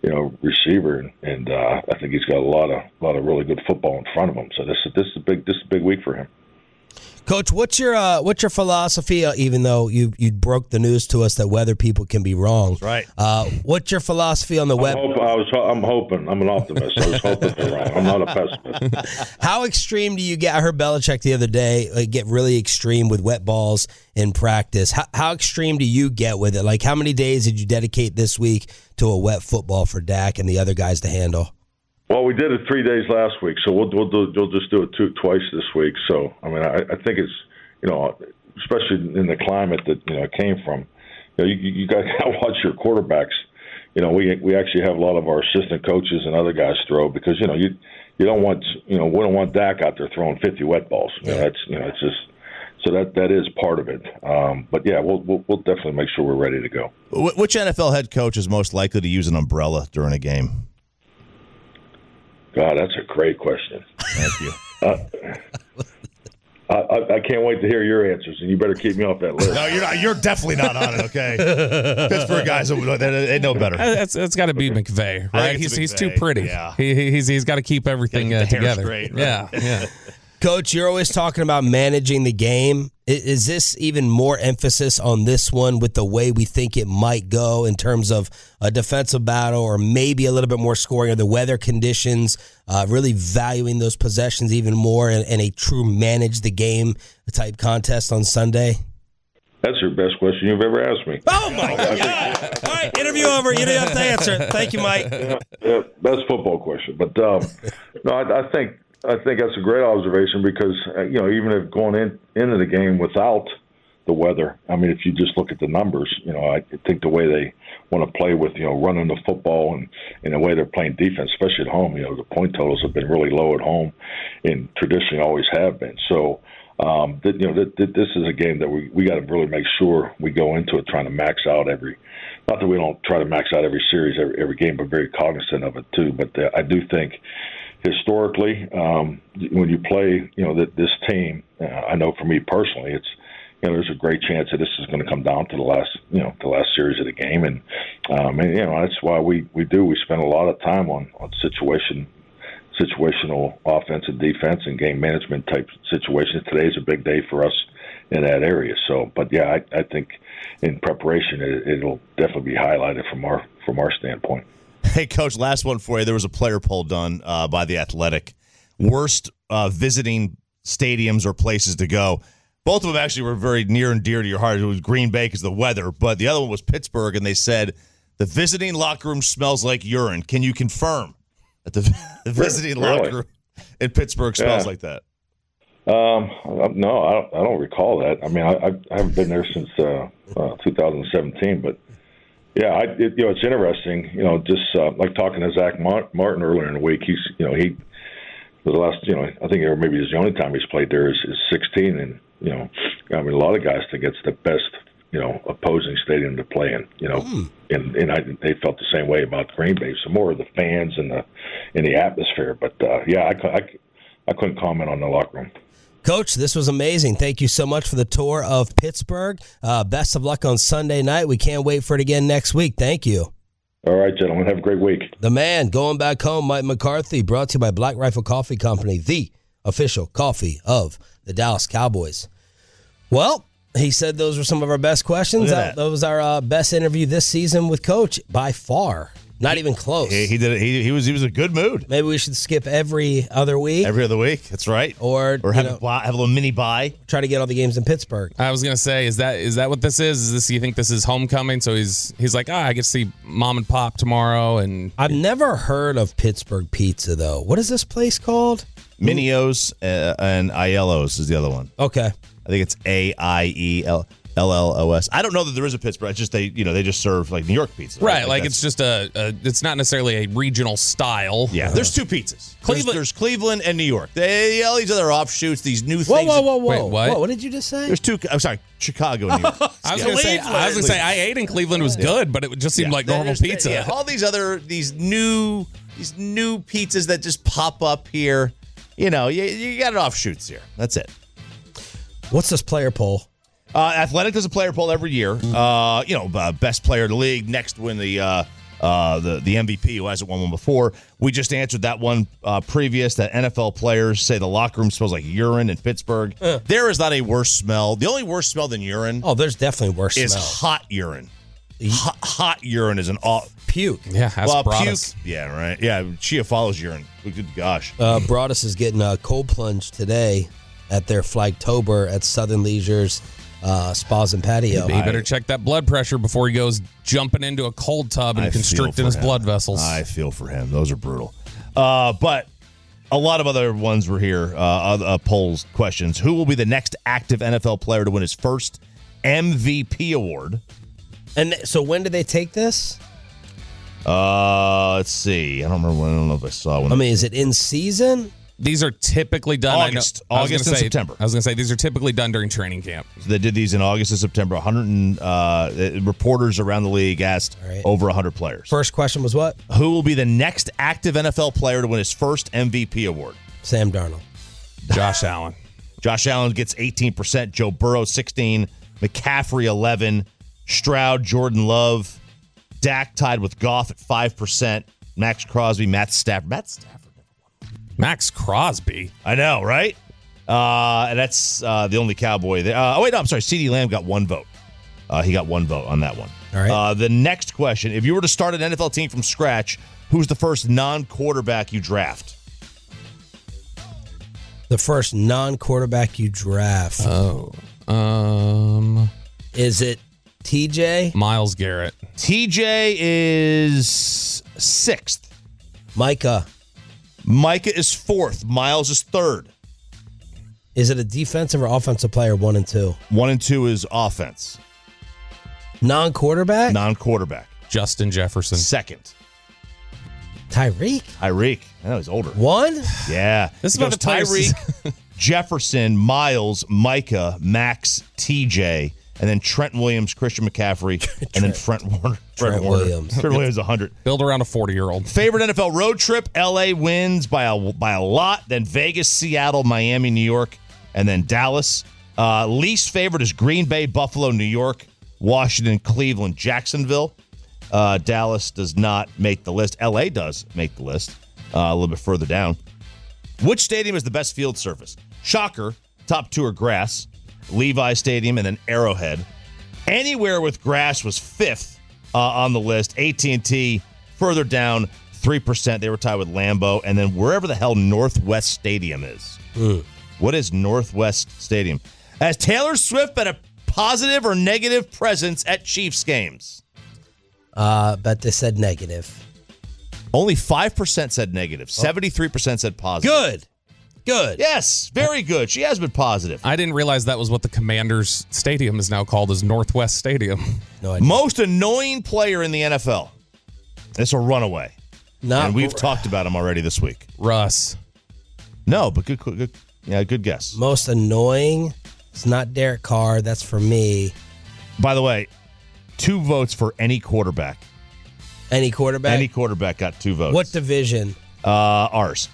[SPEAKER 12] you know, receiver, and, and uh, I think he's got a lot of a lot of really good football in front of him. So this is this is a big this is a big week for him.
[SPEAKER 5] Coach, what's your uh, what's your philosophy? Uh, even though you you broke the news to us that weather people can be wrong,
[SPEAKER 7] That's right?
[SPEAKER 5] Uh, what's your philosophy on the weather?
[SPEAKER 12] I was I'm hoping I'm an optimist. I was hoping they're wrong. I'm not a pessimist.
[SPEAKER 5] How extreme do you get? I heard Belichick the other day uh, get really extreme with wet balls in practice. How, how extreme do you get with it? Like, how many days did you dedicate this week to a wet football for Dak and the other guys to handle?
[SPEAKER 12] Well, we did it three days last week, so we'll we'll, do, we'll just do it two, twice this week. So, I mean, I, I think it's, you know, especially in the climate that, you know, it came from, you know, you, you got to watch your quarterbacks. You know, we we actually have a lot of our assistant coaches and other guys throw because, you know, you you don't want, you know, we don't want Dak out there throwing fifty wet balls. You know, that's, you know, it's just, so that that is part of it. Um, but, yeah, we'll, we'll we'll definitely make sure we're ready to go.
[SPEAKER 7] Which N F L head coach is most likely to use an umbrella during a game?
[SPEAKER 12] God, that's a great question.
[SPEAKER 7] Thank you.
[SPEAKER 12] Uh, I, I, I can't wait to hear your answers, and you better keep me off that list.
[SPEAKER 7] No, you're not. You're definitely not on it. Okay, Pittsburgh guys, they, they know better.
[SPEAKER 6] It's, it's got to be McVay, right? He's
[SPEAKER 7] McVay.
[SPEAKER 6] he's too pretty.
[SPEAKER 7] Yeah,
[SPEAKER 6] he, he's he's got to keep everything uh, together.
[SPEAKER 7] Straight, right?
[SPEAKER 6] Yeah, yeah.
[SPEAKER 5] Coach, you're always talking about managing the game. Is this even more emphasis on this one with the way we think it might go in terms of a defensive battle or maybe a little bit more scoring or the weather conditions, uh, really valuing those possessions even more and, and a true manage the game type contest on Sunday?
[SPEAKER 12] That's your best question you've ever asked me.
[SPEAKER 5] Oh, my God. All right, interview over. You don't have to answer. Thank you, Mike.
[SPEAKER 12] Yeah, yeah, best football question. But, um, no, I, I think I think that's a great observation because, uh, you know, even if going in, into the game without the weather, I mean, if you just look at the numbers, you know, I think the way they want to play with, you know, running the football and, and the way they're playing defense, especially at home, you know, the point totals have been really low at home and traditionally always have been. So, um, th- you know, th- th- this is a game that we, we got to really make sure we go into it trying to max out every, not that we don't try to max out every series, every, every game, but very cognizant of it too. But uh, I do think, historically, um, when you play, you know, that this team, uh, I know for me personally, it's, you know, there's a great chance that this is going to come down to the last, you know, the last series of the game, and, um, and you know, that's why we, we do. We spend a lot of time on on situation, situational offense and defense and game management type situations. Today's a big day for us in that area. So, but yeah, I, I think in preparation, it, it'll definitely be highlighted from our from our standpoint.
[SPEAKER 7] Hey, Coach, last one for you. There was a player poll done uh, by The Athletic. Worst uh, visiting stadiums or places to go. Both of them actually were very near and dear to your heart. It was Green Bay because of the weather, but the other one was Pittsburgh, and they said the visiting locker room smells like urine. Can you confirm that the, the visiting
[SPEAKER 12] really?
[SPEAKER 7] locker room in Pittsburgh smells
[SPEAKER 12] yeah.
[SPEAKER 7] like that?
[SPEAKER 12] Um, no, I don't, I don't recall that. I mean, I, I haven't been there since uh, uh, two thousand seventeen, but yeah, I, it, you know, it's interesting. You know, just uh, like talking to Zach Martin earlier in the week. He's, you know, he the last, you know, I think maybe it's the only time he's played there is, is sixteen, and you know, I mean, a lot of guys think it's the best, you know, opposing stadium to play in. You know, mm. and and I, they felt the same way about Green Bay. So more of the fans and the and the atmosphere. But uh, yeah, I, I, I couldn't comment on the locker room.
[SPEAKER 5] Coach, this was amazing. Thank you so much for the tour of Pittsburgh. Uh, best of luck on Sunday night. We can't wait for it again next week. Thank you.
[SPEAKER 12] All right, gentlemen. Have a great week.
[SPEAKER 5] The man going back home, Mike McCarthy, brought to you by Black Rifle Coffee Company, the official coffee of the Dallas Cowboys. Well, he said those were some of our best questions. That. that was our uh, best interview this season with Coach by far. Not even close.
[SPEAKER 7] He, he did it. He, he was he was a good mood.
[SPEAKER 5] Maybe we should skip every other week.
[SPEAKER 7] Every other week. That's right.
[SPEAKER 5] Or
[SPEAKER 7] or have,
[SPEAKER 5] know,
[SPEAKER 7] a, buy, have a little mini buy.
[SPEAKER 5] Try to get all the games in Pittsburgh.
[SPEAKER 6] I was gonna say, is that is that what this is? Is this you think this is homecoming? So he's he's like, ah, I get to see mom and pop tomorrow. And
[SPEAKER 5] I've never heard of Pittsburgh pizza though. What is this place called?
[SPEAKER 7] Minios uh, and Aiello's is the other one.
[SPEAKER 5] Okay.
[SPEAKER 7] I think it's A I E L L L O S. I don't know that there is a Pittsburgh. It's just they, you know, they just serve like New York pizza.
[SPEAKER 6] Right,
[SPEAKER 7] right?
[SPEAKER 6] like,
[SPEAKER 7] like
[SPEAKER 6] it's just a, a, it's not necessarily a regional style.
[SPEAKER 7] Yeah, there's two pizzas.
[SPEAKER 6] Cleveland,
[SPEAKER 7] there's, there's Cleveland and New York. They all these other offshoots, these new
[SPEAKER 5] whoa,
[SPEAKER 7] things.
[SPEAKER 5] Whoa, whoa, whoa,
[SPEAKER 6] Wait, what?
[SPEAKER 5] whoa! What did you just say?
[SPEAKER 7] There's two. I'm sorry, Chicago, New York.
[SPEAKER 6] I was gonna say, I was gonna say, I ate in Cleveland. It was good, but it just seemed yeah. like normal
[SPEAKER 7] there's,
[SPEAKER 6] pizza.
[SPEAKER 7] Yeah, all these other these new these new pizzas that just pop up here. You know, you, you got it offshoots here. That's it.
[SPEAKER 5] What's this player poll?
[SPEAKER 7] Uh, Athletic does a player poll every year. Uh, you know, uh, best player in the league. Next, win the uh, uh, the the M V P who hasn't won one before. We just answered that one uh, previous. That N F L players say the locker room smells like urine in Pittsburgh. Uh. There is not a worse smell. The only worse smell than urine.
[SPEAKER 5] Oh, there's definitely worse
[SPEAKER 7] is
[SPEAKER 5] smell.
[SPEAKER 7] Is hot urine. Hot, hot urine is an all
[SPEAKER 5] puke.
[SPEAKER 6] Yeah, that's
[SPEAKER 7] well,
[SPEAKER 6] Broadus.
[SPEAKER 7] puke. Yeah, right. Yeah, Chia follows urine. Good gosh.
[SPEAKER 5] Uh, Broadus is getting a cold plunge today at their Flagtober at Southern Leisure's uh, Spas and Patio.
[SPEAKER 6] He better check that blood pressure before he goes jumping into a cold tub and
[SPEAKER 7] I
[SPEAKER 6] constricting his
[SPEAKER 7] him.
[SPEAKER 6] blood vessels.
[SPEAKER 7] I feel for him. Those are brutal. Uh, but a lot of other ones were here. Uh, other, uh, polls, questions. Who will be the next active N F L player to win his first M V P award?
[SPEAKER 5] And so when did they take this?
[SPEAKER 7] Uh, let's see. I don't remember when. I don't know if I saw one.
[SPEAKER 5] I mean, is it in season?
[SPEAKER 6] These are typically done.
[SPEAKER 7] August,
[SPEAKER 6] I know,
[SPEAKER 7] August
[SPEAKER 6] I
[SPEAKER 7] and
[SPEAKER 6] say,
[SPEAKER 7] September.
[SPEAKER 6] I was going to say these are typically done during training camp.
[SPEAKER 7] So they did these in August and September. one hundred uh, reporters around the league asked right. over one hundred players.
[SPEAKER 5] First question was what?
[SPEAKER 7] Who will be the next active N F L player to win his first M V P award?
[SPEAKER 5] Sam Darnold.
[SPEAKER 6] Josh Allen.
[SPEAKER 7] Josh Allen gets eighteen percent. Joe Burrow sixteen. McCaffrey eleven. Stroud, Jordan Love. Dak tied with Goff at five percent. Max Crosby, Matt Stafford. Matt Stafford.
[SPEAKER 6] Max Crosby.
[SPEAKER 7] I know, right? Uh, and that's uh, the only Cowboy there. Uh, oh, wait, no, I'm sorry. CeeDee Lamb got one vote. Uh, he got one vote on that one.
[SPEAKER 5] All right.
[SPEAKER 7] Uh, the next question, if you were to start an N F L team from scratch, who's the first non-quarterback you draft?
[SPEAKER 5] The first non-quarterback you draft.
[SPEAKER 6] Oh. Um,
[SPEAKER 5] Is it T J?
[SPEAKER 6] Myles Garrett.
[SPEAKER 7] T J is sixth.
[SPEAKER 5] Micah.
[SPEAKER 7] Micah is fourth. Miles is third.
[SPEAKER 5] Is it a defensive or offensive player, one and two?
[SPEAKER 7] One and two is offense.
[SPEAKER 5] Non-quarterback?
[SPEAKER 7] Non-quarterback.
[SPEAKER 6] Justin Jefferson.
[SPEAKER 7] Second.
[SPEAKER 5] Tyreek?
[SPEAKER 7] Tyreek. I know he's older.
[SPEAKER 5] One?
[SPEAKER 7] Yeah.
[SPEAKER 6] This is
[SPEAKER 7] it goes
[SPEAKER 6] about the players-
[SPEAKER 7] Tyreek, Jefferson, Miles, Micah, Max, T J, and then Trent Williams, Christian McCaffrey, and then Trent Warner.
[SPEAKER 5] Trent
[SPEAKER 7] Trent Warner.
[SPEAKER 5] Williams.
[SPEAKER 7] Trent Williams, one hundred.
[SPEAKER 6] Build around a forty-year-old.
[SPEAKER 7] Favorite N F L road trip, L A wins by a, by a lot. Then Vegas, Seattle, Miami, New York, and then Dallas. Uh, least favorite is Green Bay, Buffalo, New York, Washington, Cleveland, Jacksonville. Uh, Dallas does not make the list. L A does make the list uh, a little bit further down. Which stadium is the best field surface? Shocker, top two are grass, Levi Stadium, and then Arrowhead. Anywhere with grass was fifth uh, on the list. A T and T further down, three percent. They were tied with Lambeau. And then wherever the hell Northwest Stadium is.
[SPEAKER 5] Mm.
[SPEAKER 7] What is Northwest Stadium? Has Taylor Swift been a positive or negative presence at Chiefs games?
[SPEAKER 5] Uh, bet they said negative.
[SPEAKER 7] Only five percent said negative. seventy-three percent said positive.
[SPEAKER 5] Good. Good.
[SPEAKER 7] Yes, very good. She has been positive.
[SPEAKER 6] I didn't realize that was what the Commanders Stadium is now called, as Northwest Stadium.
[SPEAKER 5] No idea.
[SPEAKER 7] Most annoying player in the N F L. It's a runaway.
[SPEAKER 5] Not
[SPEAKER 7] and we've
[SPEAKER 5] r-
[SPEAKER 7] talked about him already this week.
[SPEAKER 6] Russ.
[SPEAKER 7] No, but good, good, yeah, good guess.
[SPEAKER 5] Most annoying. It's not Derek Carr. That's for me.
[SPEAKER 7] By the way, two votes for any quarterback.
[SPEAKER 5] Any quarterback?
[SPEAKER 7] Any quarterback got two votes.
[SPEAKER 5] What division?
[SPEAKER 7] Uh, ours.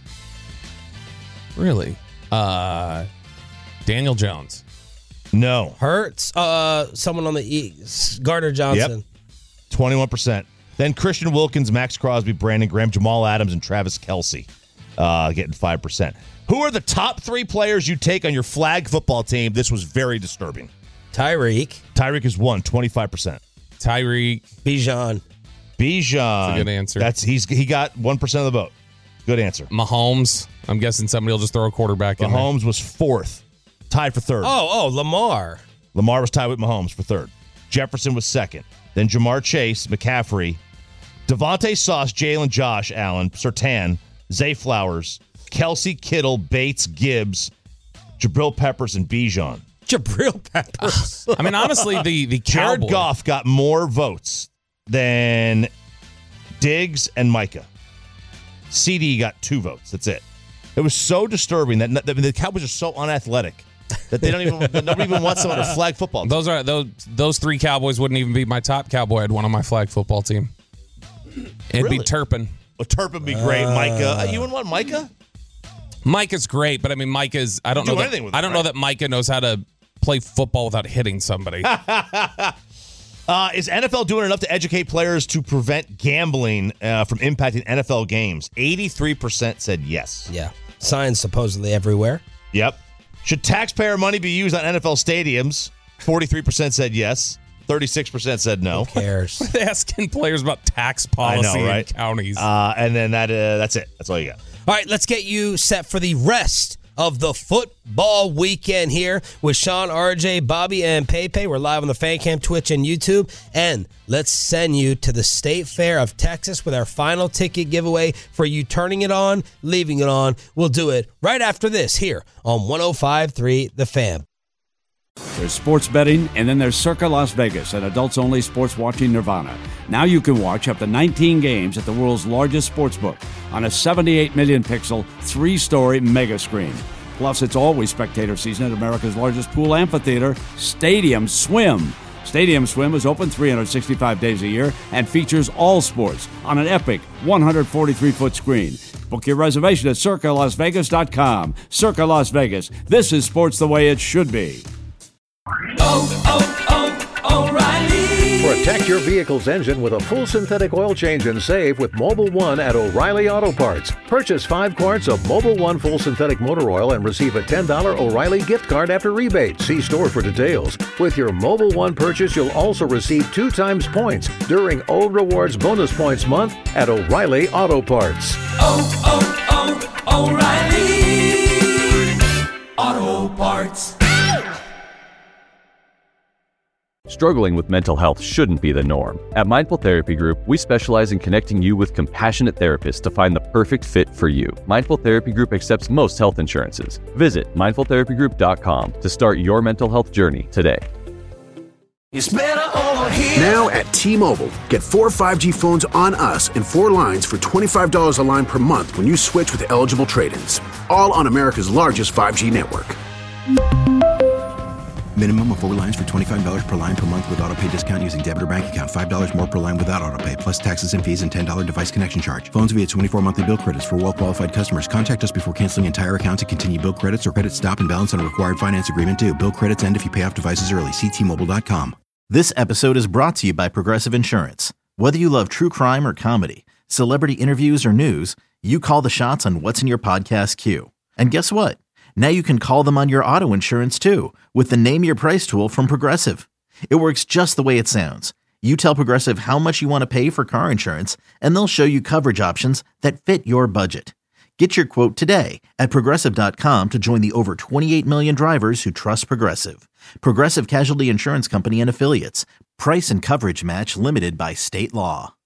[SPEAKER 6] Really? Uh, Daniel Jones.
[SPEAKER 7] No.
[SPEAKER 5] Hurts? Uh, someone on the East. Gardner Johnson.
[SPEAKER 7] Yep. twenty-one percent. Then Christian Wilkins, Max Crosby, Brandon Graham, Jamal Adams, and Travis Kelce uh, getting five percent. Who are the top three players you take on your flag football team? This was very disturbing.
[SPEAKER 5] Tyreek.
[SPEAKER 7] Tyreek is one, twenty-five percent.
[SPEAKER 6] Tyreek.
[SPEAKER 5] Bijan.
[SPEAKER 7] Bijan.
[SPEAKER 6] That's a good answer.
[SPEAKER 7] That's he's he got one percent of the vote. Good answer.
[SPEAKER 6] Mahomes. I'm guessing somebody will just throw a quarterback in there.
[SPEAKER 7] Mahomes was fourth, tied for third.
[SPEAKER 5] Oh, oh, Lamar.
[SPEAKER 7] Lamar was tied with Mahomes for third. Jefferson was second. Then Jamar Chase, McCaffrey, Devontae Sauce, Jalen Josh Allen, Surtain, Zay Flowers, Kelsey Kittle, Bates, Gibbs, Jabril Peppers, and Bijan.
[SPEAKER 5] Jabril Peppers.
[SPEAKER 6] I mean, honestly, the, the
[SPEAKER 7] Jared
[SPEAKER 6] Cowboy.
[SPEAKER 7] Goff got more votes than Diggs and Micah. C D got two votes. That's it. It was so disturbing that, that the Cowboys are so unathletic that they don't even that nobody even wants them on a flag football team.
[SPEAKER 6] Those are those those three Cowboys wouldn't even be my top Cowboy. I'd one on my flag football team. It'd
[SPEAKER 7] Really?
[SPEAKER 6] be Turpin.
[SPEAKER 7] Oh, Turpin would be great.
[SPEAKER 5] Uh,
[SPEAKER 7] Micah, uh, you wouldn't want Micah?
[SPEAKER 6] Micah's great, but I mean, Micah's. I don't
[SPEAKER 7] Do
[SPEAKER 6] know.
[SPEAKER 7] anything
[SPEAKER 6] That,
[SPEAKER 7] with
[SPEAKER 6] I
[SPEAKER 7] him,
[SPEAKER 6] don't
[SPEAKER 7] right?
[SPEAKER 6] know that Micah knows how to play football without hitting somebody.
[SPEAKER 7] Uh, is N F L doing enough to educate players to prevent gambling uh, from impacting N F L games? eighty-three percent said yes.
[SPEAKER 5] Yeah. Signs supposedly everywhere.
[SPEAKER 7] Yep. Should taxpayer money be used on N F L stadiums? forty-three percent said yes. thirty-six percent said no.
[SPEAKER 5] Who cares?
[SPEAKER 6] They're asking players about tax policy
[SPEAKER 7] I know, right?
[SPEAKER 6] in counties.
[SPEAKER 7] Uh, and then that uh, that's it. That's all you got.
[SPEAKER 5] All right, let's get you set for the rest of the football weekend here with Sean, R J, Bobby, and Pepe. We're live on the Fan Cam, Twitch, and YouTube. And let's send you to the State Fair of Texas with our final ticket giveaway for you turning it on, leaving it on. We'll do it right after this here on one oh five point three The Fan.
[SPEAKER 3] There's sports betting, and then there's Circa Las Vegas, an adults-only sports watching nirvana. Now you can watch up to nineteen games at the world's largest sportsbook on a seventy-eight million pixel, three-story mega screen. Plus, it's always spectator season at America's largest pool amphitheater, Stadium Swim. Stadium Swim is open three hundred sixty-five days a year and features all sports on an epic one hundred forty-three foot screen. Book your reservation at circa las vegas dot com. Circa Las Vegas. This is sports the way it should be.
[SPEAKER 13] Oh, oh, oh, O'Reilly. Protect your vehicle's engine with a full synthetic oil change and save with Mobil one at O'Reilly Auto Parts. Purchase five quarts of Mobil one full synthetic motor oil and receive a ten dollars O'Reilly gift card after rebate. See store for details. With your Mobil one purchase, you'll also receive two times points during O Rewards Bonus Points Month at O'Reilly Auto Parts.
[SPEAKER 14] Oh, oh, oh, O'Reilly Auto Parts.
[SPEAKER 15] Struggling with mental health shouldn't be the norm. At Mindful Therapy Group, we specialize in connecting you with compassionate therapists to find the perfect fit for you. Mindful Therapy Group accepts most health insurances. Visit mindful therapy group dot com to start your mental health journey today.
[SPEAKER 10] It's better over here. Now at T-Mobile, get four five G phones on us and four lines for twenty-five dollars a line per month when you switch with eligible trade-ins. All on America's largest five G network.
[SPEAKER 11] Minimum of four lines for twenty-five dollars per line per month with autopay discount using debit or bank account. five dollars more per line without autopay, plus taxes and fees and ten dollars device connection charge. Phones via twenty-four monthly bill credits for well-qualified customers. Contact us before canceling entire account to continue bill credits or credit stop and balance on a required finance agreement due. Bill credits end if you pay off devices early. See T Mobile dot com.
[SPEAKER 1] This episode is brought to you by Progressive Insurance. Whether you love true crime or comedy, celebrity interviews or news, you call the shots on what's in your podcast queue. And guess what? Now you can call them on your auto insurance too with the Name Your Price tool from Progressive. It works just the way it sounds. You tell Progressive how much you want to pay for car insurance, and they'll show you coverage options that fit your budget. Get your quote today at progressive dot com to join the over twenty-eight million drivers who trust Progressive. Progressive Casualty Insurance Company and Affiliates. Price and coverage match limited by state law.